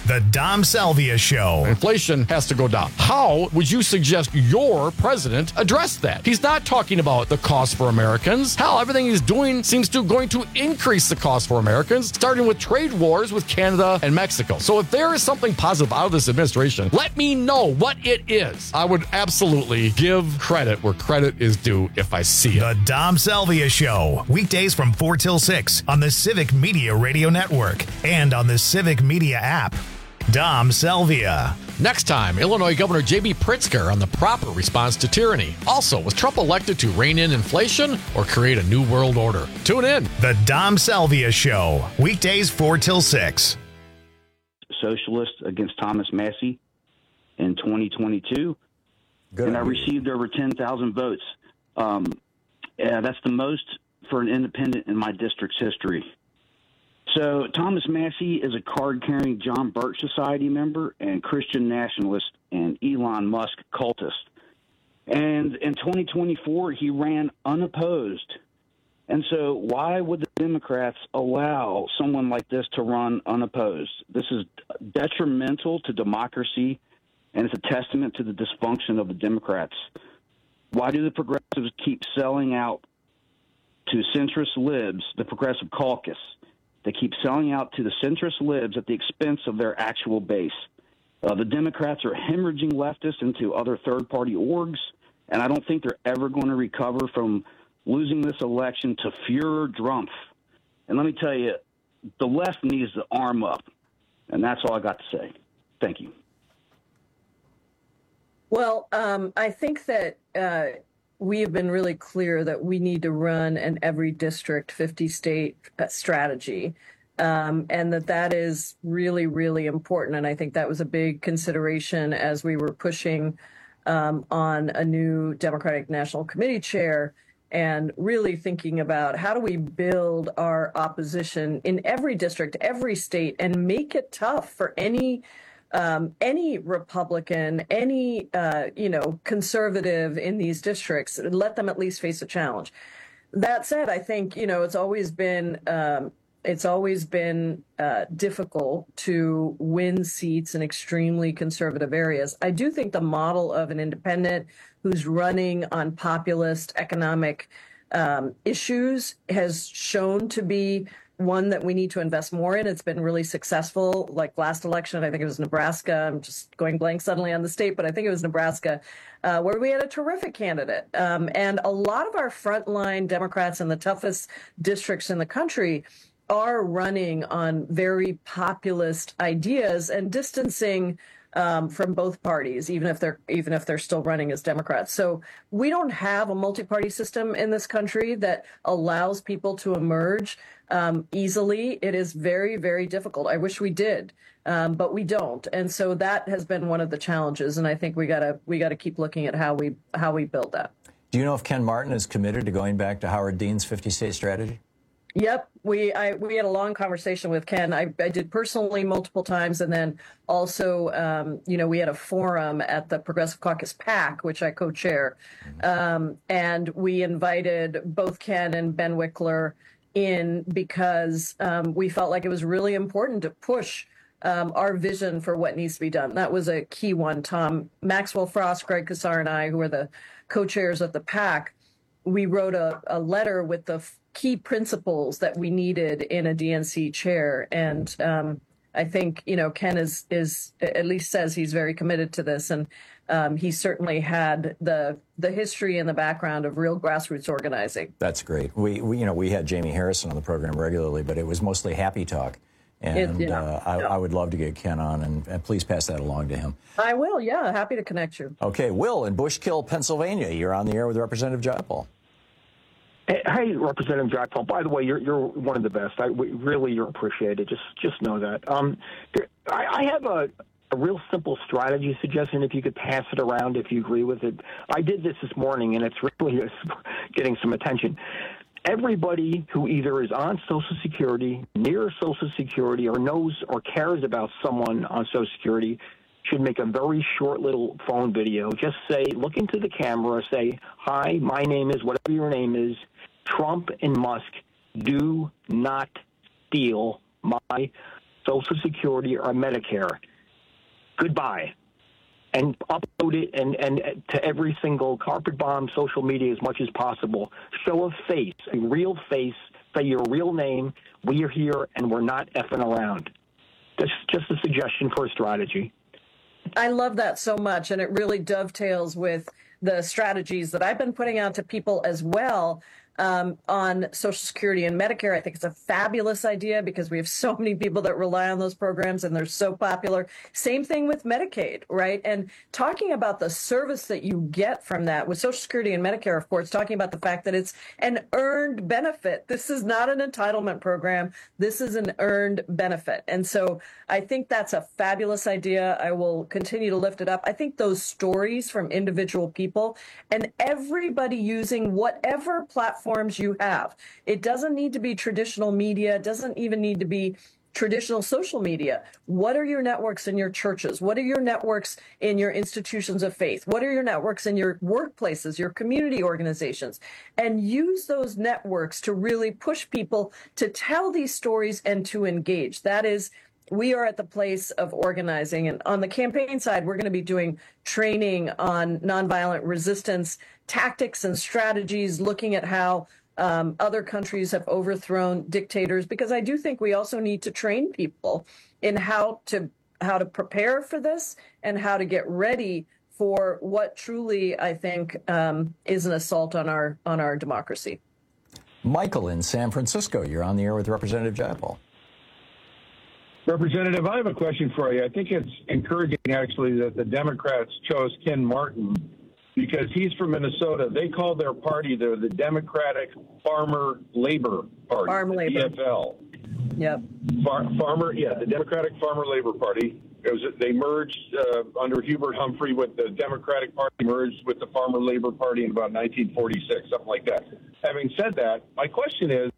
[SPEAKER 1] The Dom Salvia Show.
[SPEAKER 9] Inflation has to go down. How would you suggest your president address that? He's not talking about the cost for Americans. Hell, everything he's doing seems to going to increase the cost for Americans, starting with trade wars with Canada and Mexico. So if there is something positive out of this administration, let me know what it is. I would absolutely give credit where credit is due if I see it.
[SPEAKER 1] The Dom Salvia Show. Weekdays from 4 till 6 on the Civic Media Radio Network and on the Civic Media app. Dom Salvia.
[SPEAKER 9] Next time, Illinois Governor J.B. Pritzker on the proper response to tyranny. Also, was Trump elected to rein in inflation or create a new world order? Tune in.
[SPEAKER 1] The Dom Salvia Show. Weekdays 4 till 6.
[SPEAKER 18] Socialist against Thomas Massie in 2022.
[SPEAKER 16] Good.
[SPEAKER 18] And I received over 10,000 votes. That's the most for an independent in my district's history. So Thomas Massie is a card-carrying John Birch Society member and Christian nationalist and Elon Musk cultist. And in 2024, he ran unopposed. And so why would the Democrats allow someone like this to run unopposed? This is detrimental to democracy, and it's a testament to the dysfunction of the Democrats. Why do the progressives keep selling out to centrist libs, the progressive caucus? They keep selling out to the centrist libs at the expense of their actual base. The Democrats are hemorrhaging leftists into other third-party orgs, and I don't think they're ever going to recover from losing this election to Führer Drumpf. And let me tell you, the left needs to arm up, and that's all I got to say. Thank you.
[SPEAKER 17] Well, I think that we have been really clear that we need to run an every district 50-state strategy, and that is really, really important. And I think that was a big consideration as we were pushing on a new Democratic National Committee chair and really thinking about how do we build our opposition in every district, every state, and make it tough for any Republican, any conservative in these districts. Let them at least face a challenge. That said, I think it's always been difficult to win seats in extremely conservative areas. I do think the model of an independent who's running on populist economic issues has shown to be one that we need to invest more in. It's been really successful. Like last election, I think it was Nebraska. I'm just going blank suddenly on the state, but I think it was Nebraska, where we had a terrific candidate. And a lot of our frontline Democrats in the toughest districts in the country are running on very populist ideas and distancing from both parties, even if they're still running as Democrats. So we don't have a multi-party system in this country that allows people to emerge easily. It is very, very difficult. I wish we did, but we don't. And so that has been one of the challenges. And I think we gotta keep looking at how we build that.
[SPEAKER 16] Do you know if Ken Martin is committed to going back to Howard Dean's 50-state strategy?
[SPEAKER 17] Yep. We had a long conversation with Ken. I did personally multiple times. And then also, we had a forum at the Progressive Caucus PAC, which I co-chair. And we invited both Ken and Ben Wickler in because we felt like it was really important to push our vision for what needs to be done. That was a key one. Tom Maxwell Frost, Greg Casar, and I, who are the co-chairs of the PAC, we wrote a letter with the key principles that we needed in a DNC chair. And I think, Ken is at least says he's very committed to this. And he certainly had the history and the background of real grassroots organizing.
[SPEAKER 16] That's great. We had Jamie Harrison on the program regularly, but it was mostly happy talk. And I would love to get Ken on, and please pass that along to him.
[SPEAKER 17] I will, yeah. Happy to connect you.
[SPEAKER 16] Okay, Will in Bushkill, Pennsylvania. You're on the air with Representative Jayapal.
[SPEAKER 20] Hey, Representative Jayapal. By the way, you're one of the best. You're appreciated. Just know that. I have a real simple strategy suggestion. If you could pass it around, if you agree with it. I did this morning, and it's really getting some attention. Everybody who either is on Social Security, near Social Security, or knows or cares about someone on Social Security should make a very short little phone video. Just say, look into the camera, say, hi, my name is, whatever your name is, Trump and Musk do not steal my Social Security or Medicare, goodbye. And upload it and to every single carpet bomb, social media as much as possible. Show a face, a real face, say your real name. We are here and we're not effing around. That's just a suggestion for a strategy.
[SPEAKER 17] I love that so much, and it really dovetails with the strategies that I've been putting out to people as well on Social Security and Medicare. I think it's a fabulous idea because we have so many people that rely on those programs and they're so popular. Same thing with Medicaid, right? And talking about the service that you get from that with Social Security and Medicare, of course, talking about the fact that it's an earned benefit. This is not an entitlement program. This is an earned benefit. And so I think that's a fabulous idea. I will continue to lift it up. I think those stories from individual people and everybody using whatever platforms you have. It doesn't need to be traditional media. It doesn't even need to be traditional social media. What are your networks in your churches? What are your networks in your institutions of faith? What are your networks in your workplaces, your community organizations? And use those networks to really push people to tell these stories and to engage. That is, we are at the place of organizing. And on the campaign side, we're going to be doing training on nonviolent resistance tactics and strategies, looking at how other countries have overthrown dictators, because I do think we also need to train people in how to prepare for this and how to get ready for what truly, I think, is an assault on our democracy.
[SPEAKER 16] Michael in San Francisco, you're on the air with Representative Jayapal.
[SPEAKER 2] Representative, I have a question for you. I think it's encouraging, actually, that the Democrats chose Ken Martin because he's from Minnesota. They call their party the Democratic Farmer Labor Party,
[SPEAKER 17] Farm Labor.
[SPEAKER 2] DFL.
[SPEAKER 17] Yep.
[SPEAKER 2] The Democratic Farmer Labor Party. They merged under Hubert Humphrey with the Democratic Party, merged with the Farmer Labor Party in about 1946, something like that. Having said that, my question is,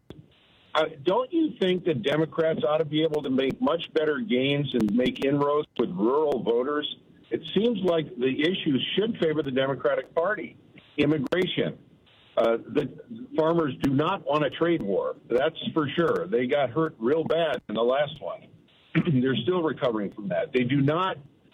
[SPEAKER 2] don't you think that Democrats ought to be able to make much better gains and make inroads with rural voters? It seems like the issues should favor the Democratic Party. Immigration. The farmers do not want a trade war. That's for sure. They got hurt real bad in the last one. They're still recovering from that. They do not.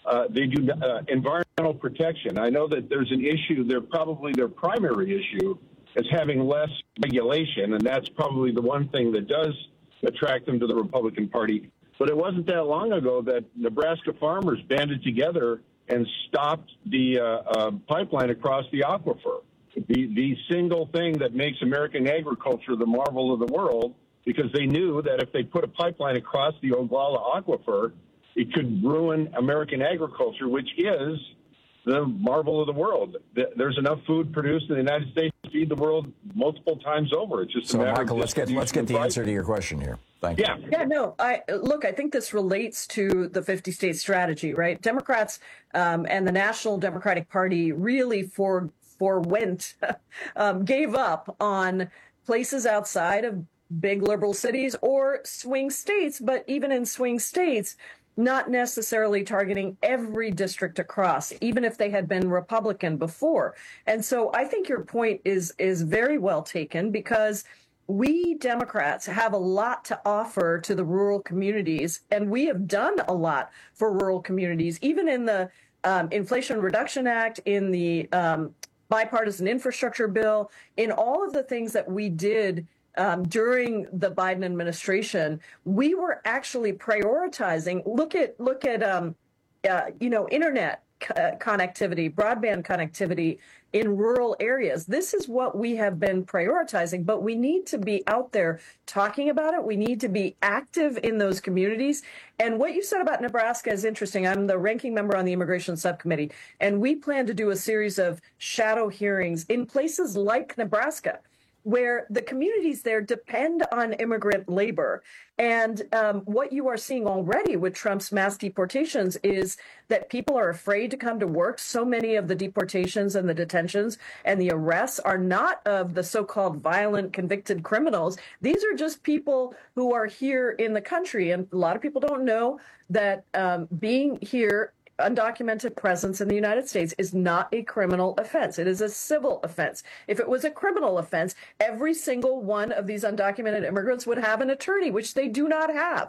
[SPEAKER 2] Environmental protection. I know that there's an issue. They're probably their primary issue is having less regulation, and that's probably the one thing that does attract them to the Republican Party. But it wasn't that long ago that Nebraska farmers banded together and stopped the pipeline across the aquifer, the single thing that makes American agriculture the marvel of the world, because they knew that if they put a pipeline across the Oglala aquifer, it could ruin American agriculture, which is the marvel of the world. There's enough food produced in the United States to feed the world multiple times over. It's just a matter
[SPEAKER 16] Michael,
[SPEAKER 2] of
[SPEAKER 16] let's get the answer to your question here. Thank you.
[SPEAKER 17] Yeah, no, I think this relates to the 50-state strategy, right? Democrats and the National Democratic Party really gave up on places outside of big liberal cities or swing states, but even in swing states, not necessarily targeting every district across, even if they had been Republican before. And so I think your point is very well taken, because we Democrats have a lot to offer to the rural communities, and we have done a lot for rural communities, even in the Inflation Reduction Act, in the bipartisan infrastructure bill, in all of the things that we did during the Biden administration. We were actually prioritizing. Look at internet connectivity, broadband connectivity in rural areas. This is what we have been prioritizing, but we need to be out there talking about it. We need to be active in those communities. And what you said about Nebraska is interesting. I'm the ranking member on the Immigration Subcommittee, and we plan to do a series of shadow hearings in places like Nebraska, where the communities there depend on immigrant labor. And what you are seeing already with Trump's mass deportations is that people are afraid to come to work. So many of the deportations and the detentions and the arrests are not of the so-called violent convicted criminals. These are just people who are here in the country. And a lot of people don't know that being here, undocumented presence in the United States, is not a criminal offense. It is a civil offense. If it was a criminal offense, every single one of these undocumented immigrants would have an attorney, which they do not have.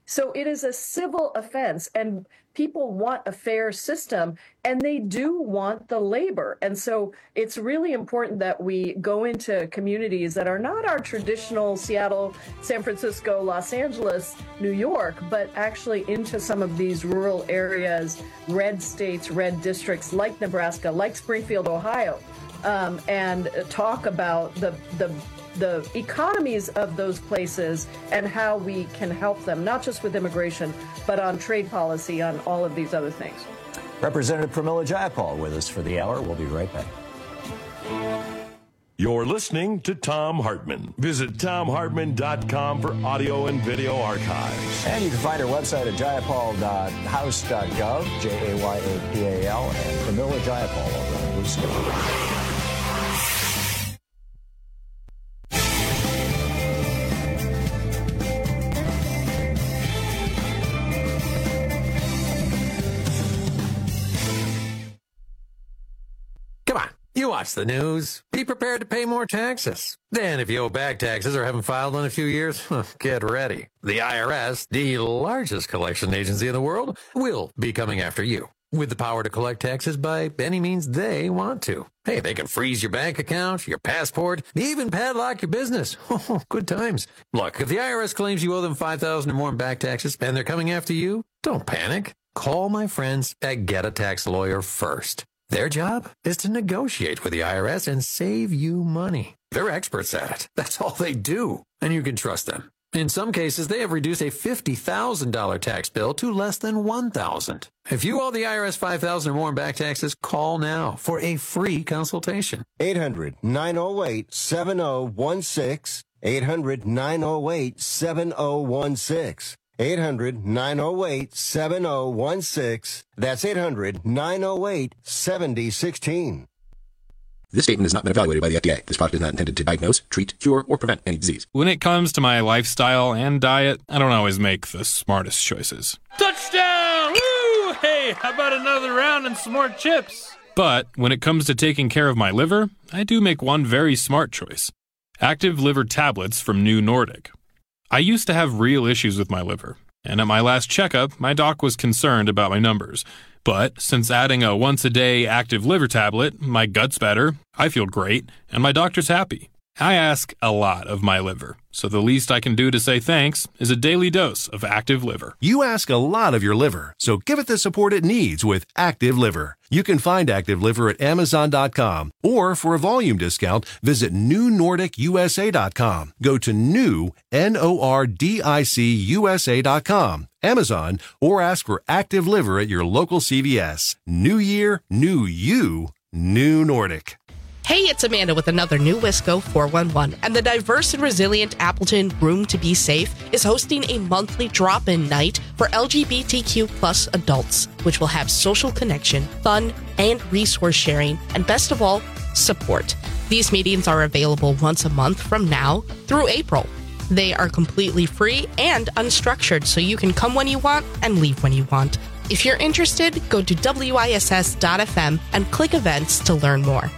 [SPEAKER 17] So it is a civil offense, and people want a fair system, and they do want the labor. And so it's really important that we go into communities that are not our traditional Seattle, San Francisco, Los Angeles, New York, but actually into some of these rural areas, red states, red districts like Nebraska, like Springfield, Ohio, and talk about the economies of those places and how we can help them, not just with immigration, but on trade policy, on all of these other things.
[SPEAKER 16] Representative Pramila Jayapal with us for the hour. We'll be right back.
[SPEAKER 3] You're listening to Thom Hartmann. Visit thomhartmann.com for audio and video archives.
[SPEAKER 16] And you can find our website at jayapal.house.gov, Jayapal, and Pramila Jayapal over on Blue Sky.
[SPEAKER 4] You watch the news. Be prepared to pay more taxes. Then if you owe back taxes or haven't filed in a few years, get ready. The IRS, the largest collection agency in the world, will be coming after you with the power to collect taxes by any means they want to. Hey, they can freeze your bank account, your passport, even padlock your business. Good times. Look, if the IRS claims you owe them $5,000 or more in back taxes and they're coming after you, don't panic. Call my friends at Get a Tax Lawyer first. Their job is to negotiate with the IRS and save you money. They're experts at it. That's all they do, and you can trust them. In some cases, they have reduced a $50,000 tax bill to less than $1,000. If you owe the IRS $5,000 or more in back taxes, call now for a free consultation.
[SPEAKER 7] 800-908-7016. 800-908-7016. 800-908-7016. That's 800-908-7016.
[SPEAKER 15] This statement has not been evaluated by the FDA. This product is not intended to diagnose, treat, cure, or prevent any disease.
[SPEAKER 21] When it comes to my lifestyle and diet, I don't always make the smartest choices.
[SPEAKER 22] Touchdown! Woo! Hey, how about another round and some more chips?
[SPEAKER 21] But when it comes to taking care of my liver, I do make one very smart choice. Active Liver Tablets from New Nordic. I used to have real issues with my liver, and at my last checkup, my doc was concerned about my numbers. But since adding a once-a-day Active Liver tablet, my gut's better, I feel great, and my doctor's happy. I ask a lot of my liver, so the least I can do to say thanks is a daily dose of Active Liver.
[SPEAKER 23] You ask a lot of your liver, so give it the support it needs with Active Liver. You can find Active Liver at Amazon.com, or for a volume discount, visit NewNordicUSA.com. Go to new, NORDICUSA.com, Amazon, or ask for Active Liver at your local CVS. New year, new you, New Nordic.
[SPEAKER 24] Hey, it's Amanda with another new Wisco 411, and the diverse and resilient Appleton Room to Be Safe is hosting a monthly drop-in night for LGBTQ plus adults, which will have social connection, fun, and resource sharing, and best of all, support. These meetings are available once a month from now through April. They are completely free and unstructured, so you can come when you want and leave when you want. If you're interested, go to WISS.FM and click events to learn more.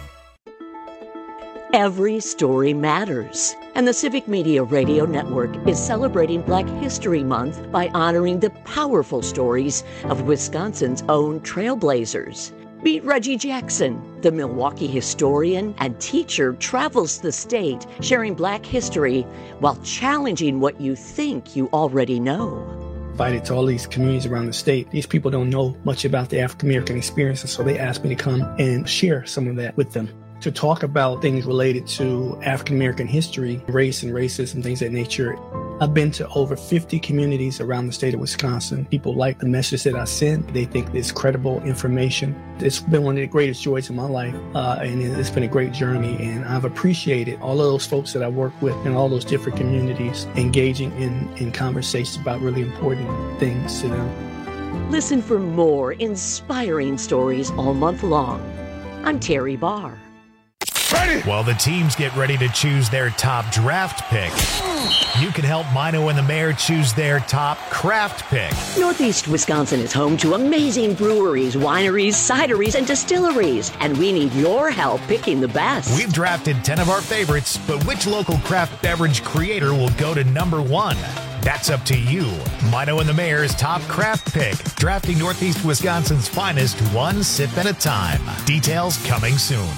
[SPEAKER 14] Every story matters, and the Civic Media Radio Network is celebrating Black History Month by honoring the powerful stories of Wisconsin's own trailblazers. Meet Reggie Jackson, the Milwaukee historian and teacher, travels the state sharing Black history while challenging what you think you already know.
[SPEAKER 25] Invited to all these communities around the state. These people don't know much about the African American experience, and so they asked me to come and share some of that with them. To talk about things related to African American history, race and racism, things of that nature. I've been to over 50 communities around the state of Wisconsin. People like the message that I send. They think it's credible information. It's been one of the greatest joys of my life, and it's been a great journey. And I've appreciated all of those folks that I work with in all those different communities, engaging in conversations about really important things to them.
[SPEAKER 14] Listen for more inspiring stories all month long. I'm Terry Barr.
[SPEAKER 1] While the teams get ready to choose their top draft pick, you can help Mino and the Mayor choose their top craft pick.
[SPEAKER 14] Northeast Wisconsin is home to amazing breweries, wineries, cideries, and distilleries, and we need your help picking the best.
[SPEAKER 1] We've drafted 10 of our favorites, but which local craft beverage creator will go to number one? That's up to you. Mino and the Mayor's top craft pick, drafting Northeast Wisconsin's finest one sip at a time. Details coming soon.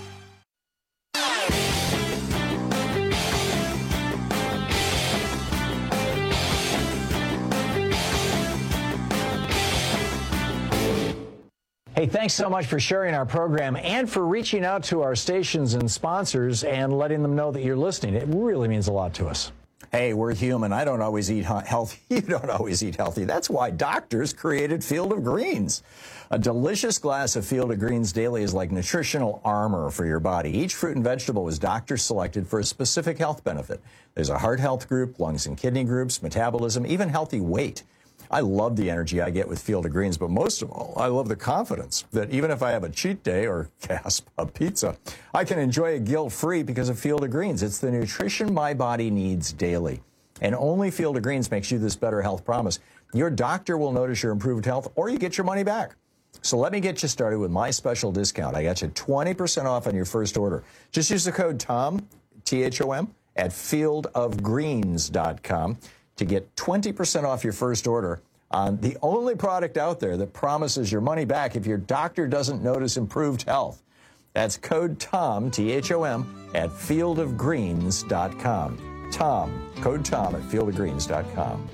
[SPEAKER 16] Hey, thanks so much for sharing our program and for reaching out to our stations and sponsors and letting them know that you're listening. It really means a lot to us. Hey, we're human. I don't always eat healthy. You don't always eat healthy. That's why doctors created Field of Greens. A delicious glass of Field of Greens daily is like nutritional armor for your body. Each fruit and vegetable was doctor selected for a specific health benefit. There's a heart health group, lungs and kidney groups, metabolism, even healthy weight. I love the energy I get with Field of Greens, but most of all, I love the confidence that even if I have a cheat day or, gasp, a pizza, I can enjoy it guilt-free because of Field of Greens. It's the nutrition my body needs daily. And only Field of Greens makes you this better health promise. Your doctor will notice your improved health or you get your money back. So let me get you started with my special discount. I got you 20% off on your first order. Just use the code TOM, T-H-O-M, at fieldofgreens.com. to get 20% off your first order on the only product out there that promises your money back if your doctor doesn't notice improved health. That's code TOM, T-H-O-M, at fieldofgreens.com. Tom, code TOM at fieldofgreens.com.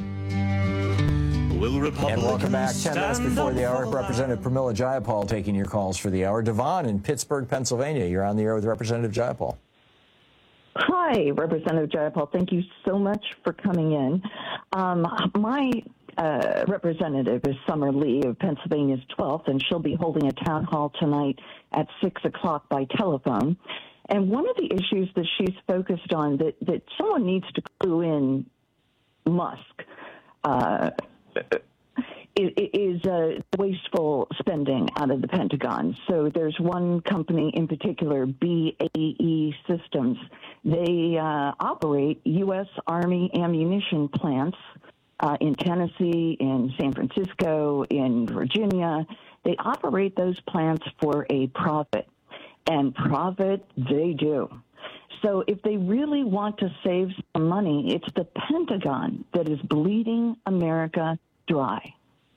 [SPEAKER 16] And welcome back. 10 minutes before the hour, Representative Pramila Jayapal taking your calls for the hour. Devon in Pittsburgh, Pennsylvania. You're on the air with Representative Jayapal.
[SPEAKER 5] Hi, Representative Jayapal. Thank you so much for coming in. My representative is Summer Lee of Pennsylvania's 12th, and she'll be holding a town hall tonight at 6 o'clock by telephone. And one of the issues that she's focused on that someone needs to clue in Musk is wasteful spending out of the Pentagon. So there's one company in particular, BAE Systems. They operate U.S. Army ammunition plants in Tennessee, in San Francisco, in Virginia. They operate those plants for a profit, and profit they do. So if they really want to save some money, it's the Pentagon that is bleeding America dry.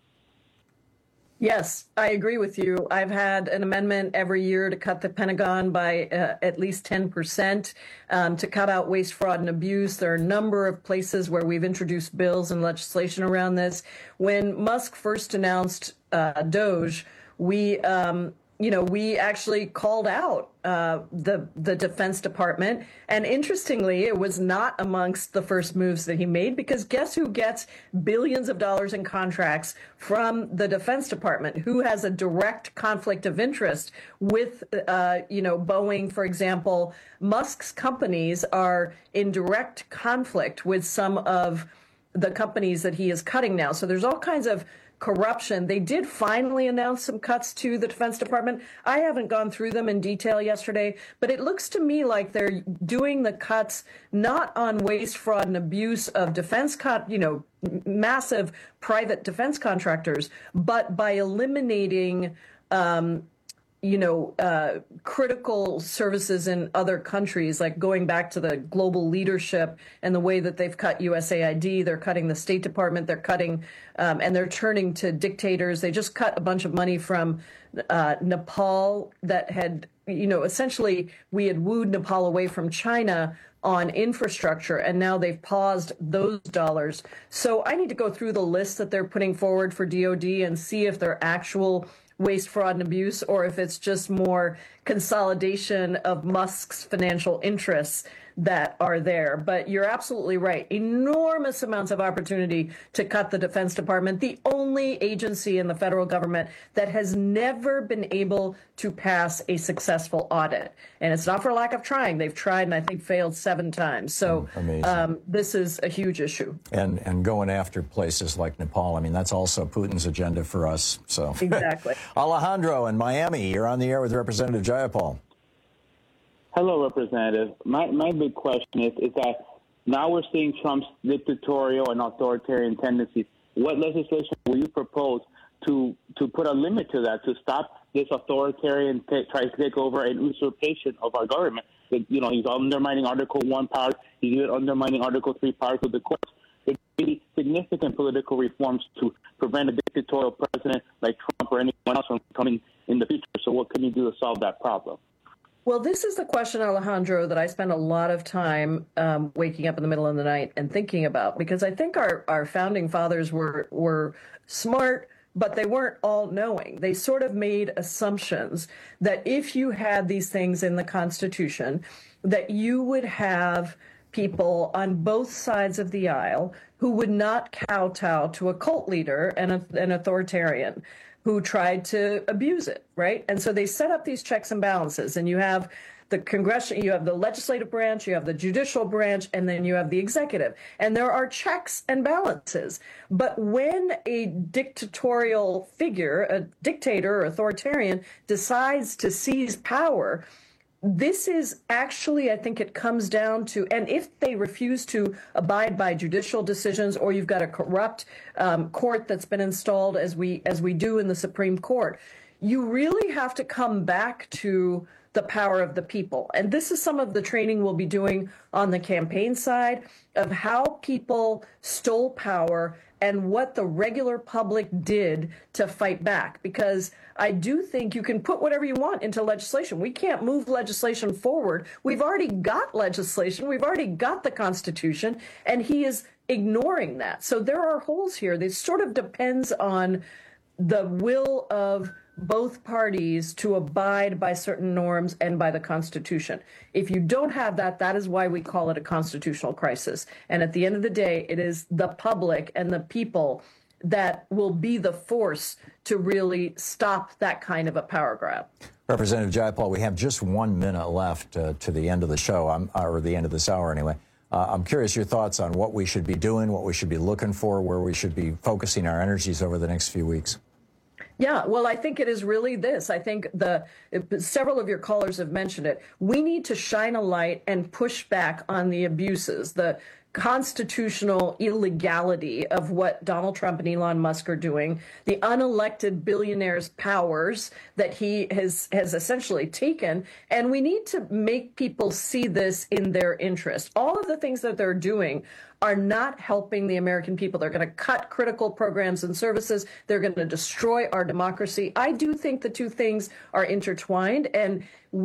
[SPEAKER 17] Yes, I agree with you. I've had an amendment every year to cut the Pentagon by at least 10%, to cut out waste, fraud, and abuse. There are a number of places where we've introduced bills and legislation around this. When Musk first announced Doge, we actually called out the Defense Department. And interestingly, it was not amongst the first moves that he made, because guess who gets billions of dollars in contracts from the Defense Department? Who has a direct conflict of interest with, Boeing, for example? Musk's companies are in direct conflict with some of the companies that he is cutting now. So there's all kinds of corruption. They did finally announce some cuts to the Defense Department. I haven't gone through them in detail yesterday, but it looks to me like they're doing the cuts not on waste, fraud, and abuse of defense, massive private defense contractors, but by eliminating critical services in other countries, like going back to the global leadership and the way that they've cut USAID. They're cutting the State Department. They're cutting, and they're turning to dictators. They just cut a bunch of money from Nepal that had, essentially we had wooed Nepal away from China on infrastructure, and now they've paused those dollars. So I need to go through the list that they're putting forward for DOD and see if they're actual waste, fraud, and abuse, or if it's just more consolidation of Musk's financial interests that are there. But you're absolutely right. Enormous amounts of opportunity to cut the Defense Department, the only agency in the federal government that has never been able to pass a successful audit. And it's not for lack of trying. They've tried and I think failed 7 times. So this is a huge issue.
[SPEAKER 16] And going after places like Nepal, I mean, that's also Putin's agenda for us. So
[SPEAKER 17] exactly.
[SPEAKER 16] Alejandro in Miami, you're on the air with Representative Jayapal.
[SPEAKER 6] Hello, Representative. My big question is that now we're seeing Trump's dictatorial and authoritarian tendencies. What legislation will you propose to put a limit to that, to stop this authoritarian takeover and usurpation of our government? He's undermining Article 1 powers. He's even undermining Article 3 powers of the courts. There could be significant political reforms to prevent a dictatorial president like Trump or anyone else from coming in the future. So what can you do to solve that problem?
[SPEAKER 17] Well, this is the question, Alejandro, that I spend a lot of time waking up in the middle of the night and thinking about, because I think our founding fathers were smart, but they weren't all knowing. They sort of made assumptions that if you had these things in the Constitution, that you would have people on both sides of the aisle who would not kowtow to a cult leader and an authoritarian who tried to abuse it, right? And so they set up these checks and balances, and you have the congressional, you have the legislative branch, you have the judicial branch, and then you have the executive. And there are checks and balances. But when a dictatorial figure, a dictator or authoritarian, decides to seize power, this is actually, I think it comes down to, and if they refuse to abide by judicial decisions, or you've got a corrupt court that's been installed, as we do in the Supreme Court, you really have to come back to the power of the people. And this is some of the training we'll be doing on the campaign side of how people stole power and what the regular public did to fight back. Because I do think you can put whatever you want into legislation. We can't move legislation forward. We've already got legislation. We've already got the Constitution, and he is ignoring that. So there are holes here. This sort of depends on the will of both parties to abide by certain norms and by the Constitution. If you don't have that, that is why we call it a constitutional crisis. And at the end of the day, it is the public and the people that will be the force to really stop that kind of a power grab.
[SPEAKER 16] Representative Jayapal, we have just 1 minute left to the end of the show, or the end of this hour anyway. I'm curious your thoughts on what we should be doing, what we should be looking for, where we should be focusing our energies over the next few weeks.
[SPEAKER 17] Yeah, well, I think it is really this. I think several of your callers have mentioned it. We need to shine a light and push back on the abuses, the constitutional illegality of what Donald Trump and Elon Musk are doing, the unelected billionaires' powers that he has essentially taken, and we need to make people see this in their interest. All of the things that they're doing are not helping the American people. They're going to cut critical programs and services. They're going to destroy our democracy. I do think the two things are intertwined, and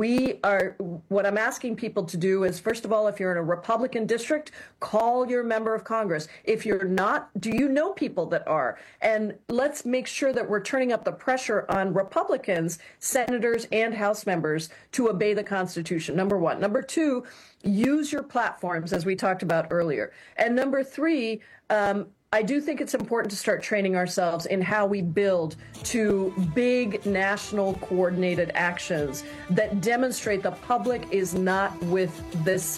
[SPEAKER 17] what I'm asking people to do is, first of all, if you're in a Republican district, call your member of Congress. If you're not, do you know people that are? And let's make sure that we're turning up the pressure on Republicans, senators, and House members to obey the Constitution, number one. Number two, use your platforms, as we talked about earlier. And number three, I do think it's important to start training ourselves in how we build to big national coordinated actions that demonstrate the public is not with this,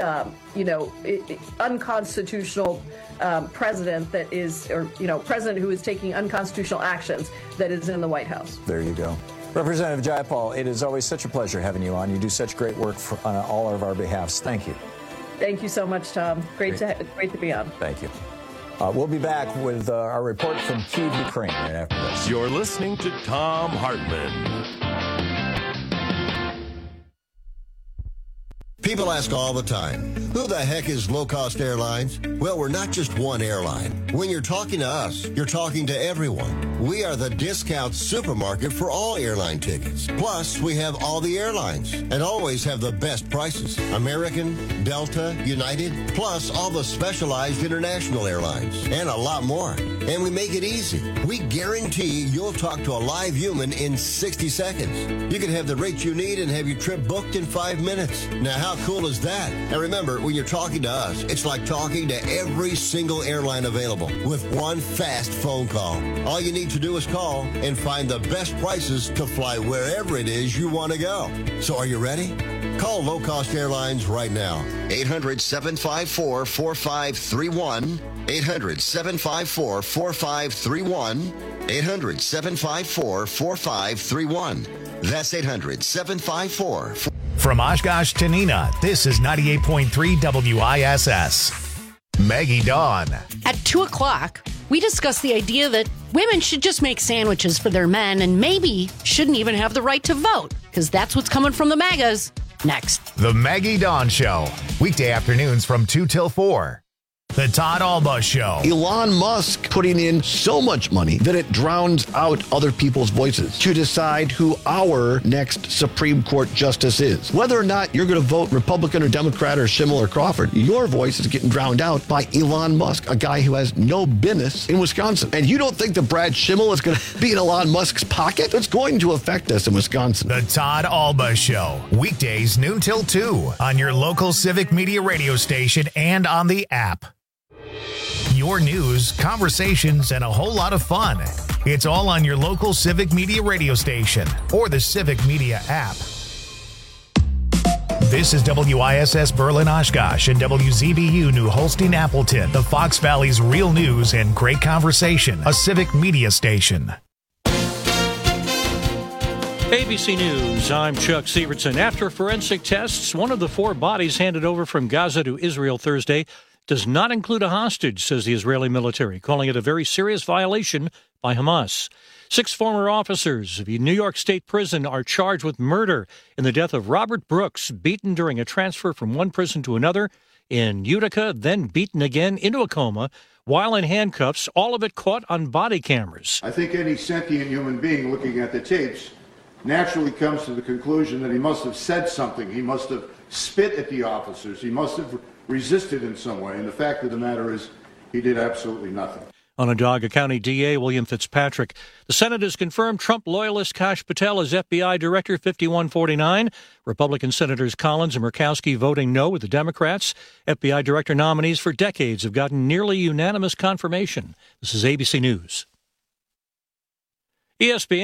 [SPEAKER 17] unconstitutional president that is, or, president who is taking unconstitutional actions that is in the White House.
[SPEAKER 16] There you go. Representative Jayapal, it is always such a pleasure having you on. You do such great work on all of our behalfs. Thank you.
[SPEAKER 17] Thank you so much, Tom. Great to be on.
[SPEAKER 16] Thank you. We'll be back with our report from Kyiv, Ukraine right after this.
[SPEAKER 3] You're listening to Tom Hartman.
[SPEAKER 7] People ask all the time, who the heck is Low Cost Airlines? Well, we're not just one airline. When you're talking to us, you're talking to everyone. We are the discount supermarket for all airline tickets. Plus, we have all the airlines and always have the best prices. American, Delta, United, plus all the specialized international airlines and a lot more. And we make it easy. We guarantee you'll talk to a live human in 60 seconds. You can have the rate you need and have your trip booked in 5 minutes. Now, how cool is that? And remember, when you're talking to us, it's like talking to every single airline available with one fast phone call. All you need to do is call and find the best prices to fly wherever it is you want to go. So are you ready? Call Low Cost Airlines right now. 800-754-4531. 800-754-4531. 800-754-4531. That's 800-754-4531.
[SPEAKER 1] From Oshkosh to Neenah, this is 98.3 WISS. Maggie Dawn.
[SPEAKER 8] At 2 o'clock, we discussed the idea that women should just make sandwiches for their men and maybe shouldn't even have the right to vote, because that's what's coming from the MAGAs next.
[SPEAKER 1] The Maggie Dawn Show, weekday afternoons from 2 till 4. The Todd Alba Show.
[SPEAKER 10] Elon Musk putting in so much money that it drowns out other people's voices to decide who our next Supreme Court justice is. Whether or not you're going to vote Republican or Democrat or Schimmel or Crawford, your voice is getting drowned out by Elon Musk, a guy who has no business in Wisconsin. And you don't think that Brad Schimmel is going to be in Elon Musk's pocket? It's going to affect us in Wisconsin.
[SPEAKER 1] The Todd Alba Show. Weekdays noon till 2 on your local Civic Media radio station and on the app. Your news, conversations, and a whole lot of fun. It's all on your local Civic Media radio station or the Civic Media app. This is WISS Berlin Oshkosh and WZBU New Holstein Appleton, the Fox Valley's real news and great conversation, a Civic Media station.
[SPEAKER 11] ABC News, I'm Chuck Sievertson. After forensic tests, one of the 4 bodies handed over from Gaza to Israel Thursday does not include a hostage, says the Israeli military, calling it a very serious violation by Hamas. 6 former officers of a New York State prison are charged with murder in the death of Robert Brooks, beaten during a transfer from one prison to another in Utica, then beaten again into a coma while in handcuffs, all of it caught on body cameras.
[SPEAKER 12] I think any sentient human being looking at the tapes naturally comes to the conclusion that he must have said something. He must have spit at the officers. He must have resisted in some way. And the fact of the matter is he did absolutely nothing.
[SPEAKER 11] Onondaga County DA William Fitzpatrick. The Senate has confirmed Trump loyalist Kash Patel as FBI Director 5149. Republican Senators Collins and Murkowski voting no with the Democrats. FBI Director nominees for decades have gotten nearly unanimous confirmation. This is ABC News. ESPN.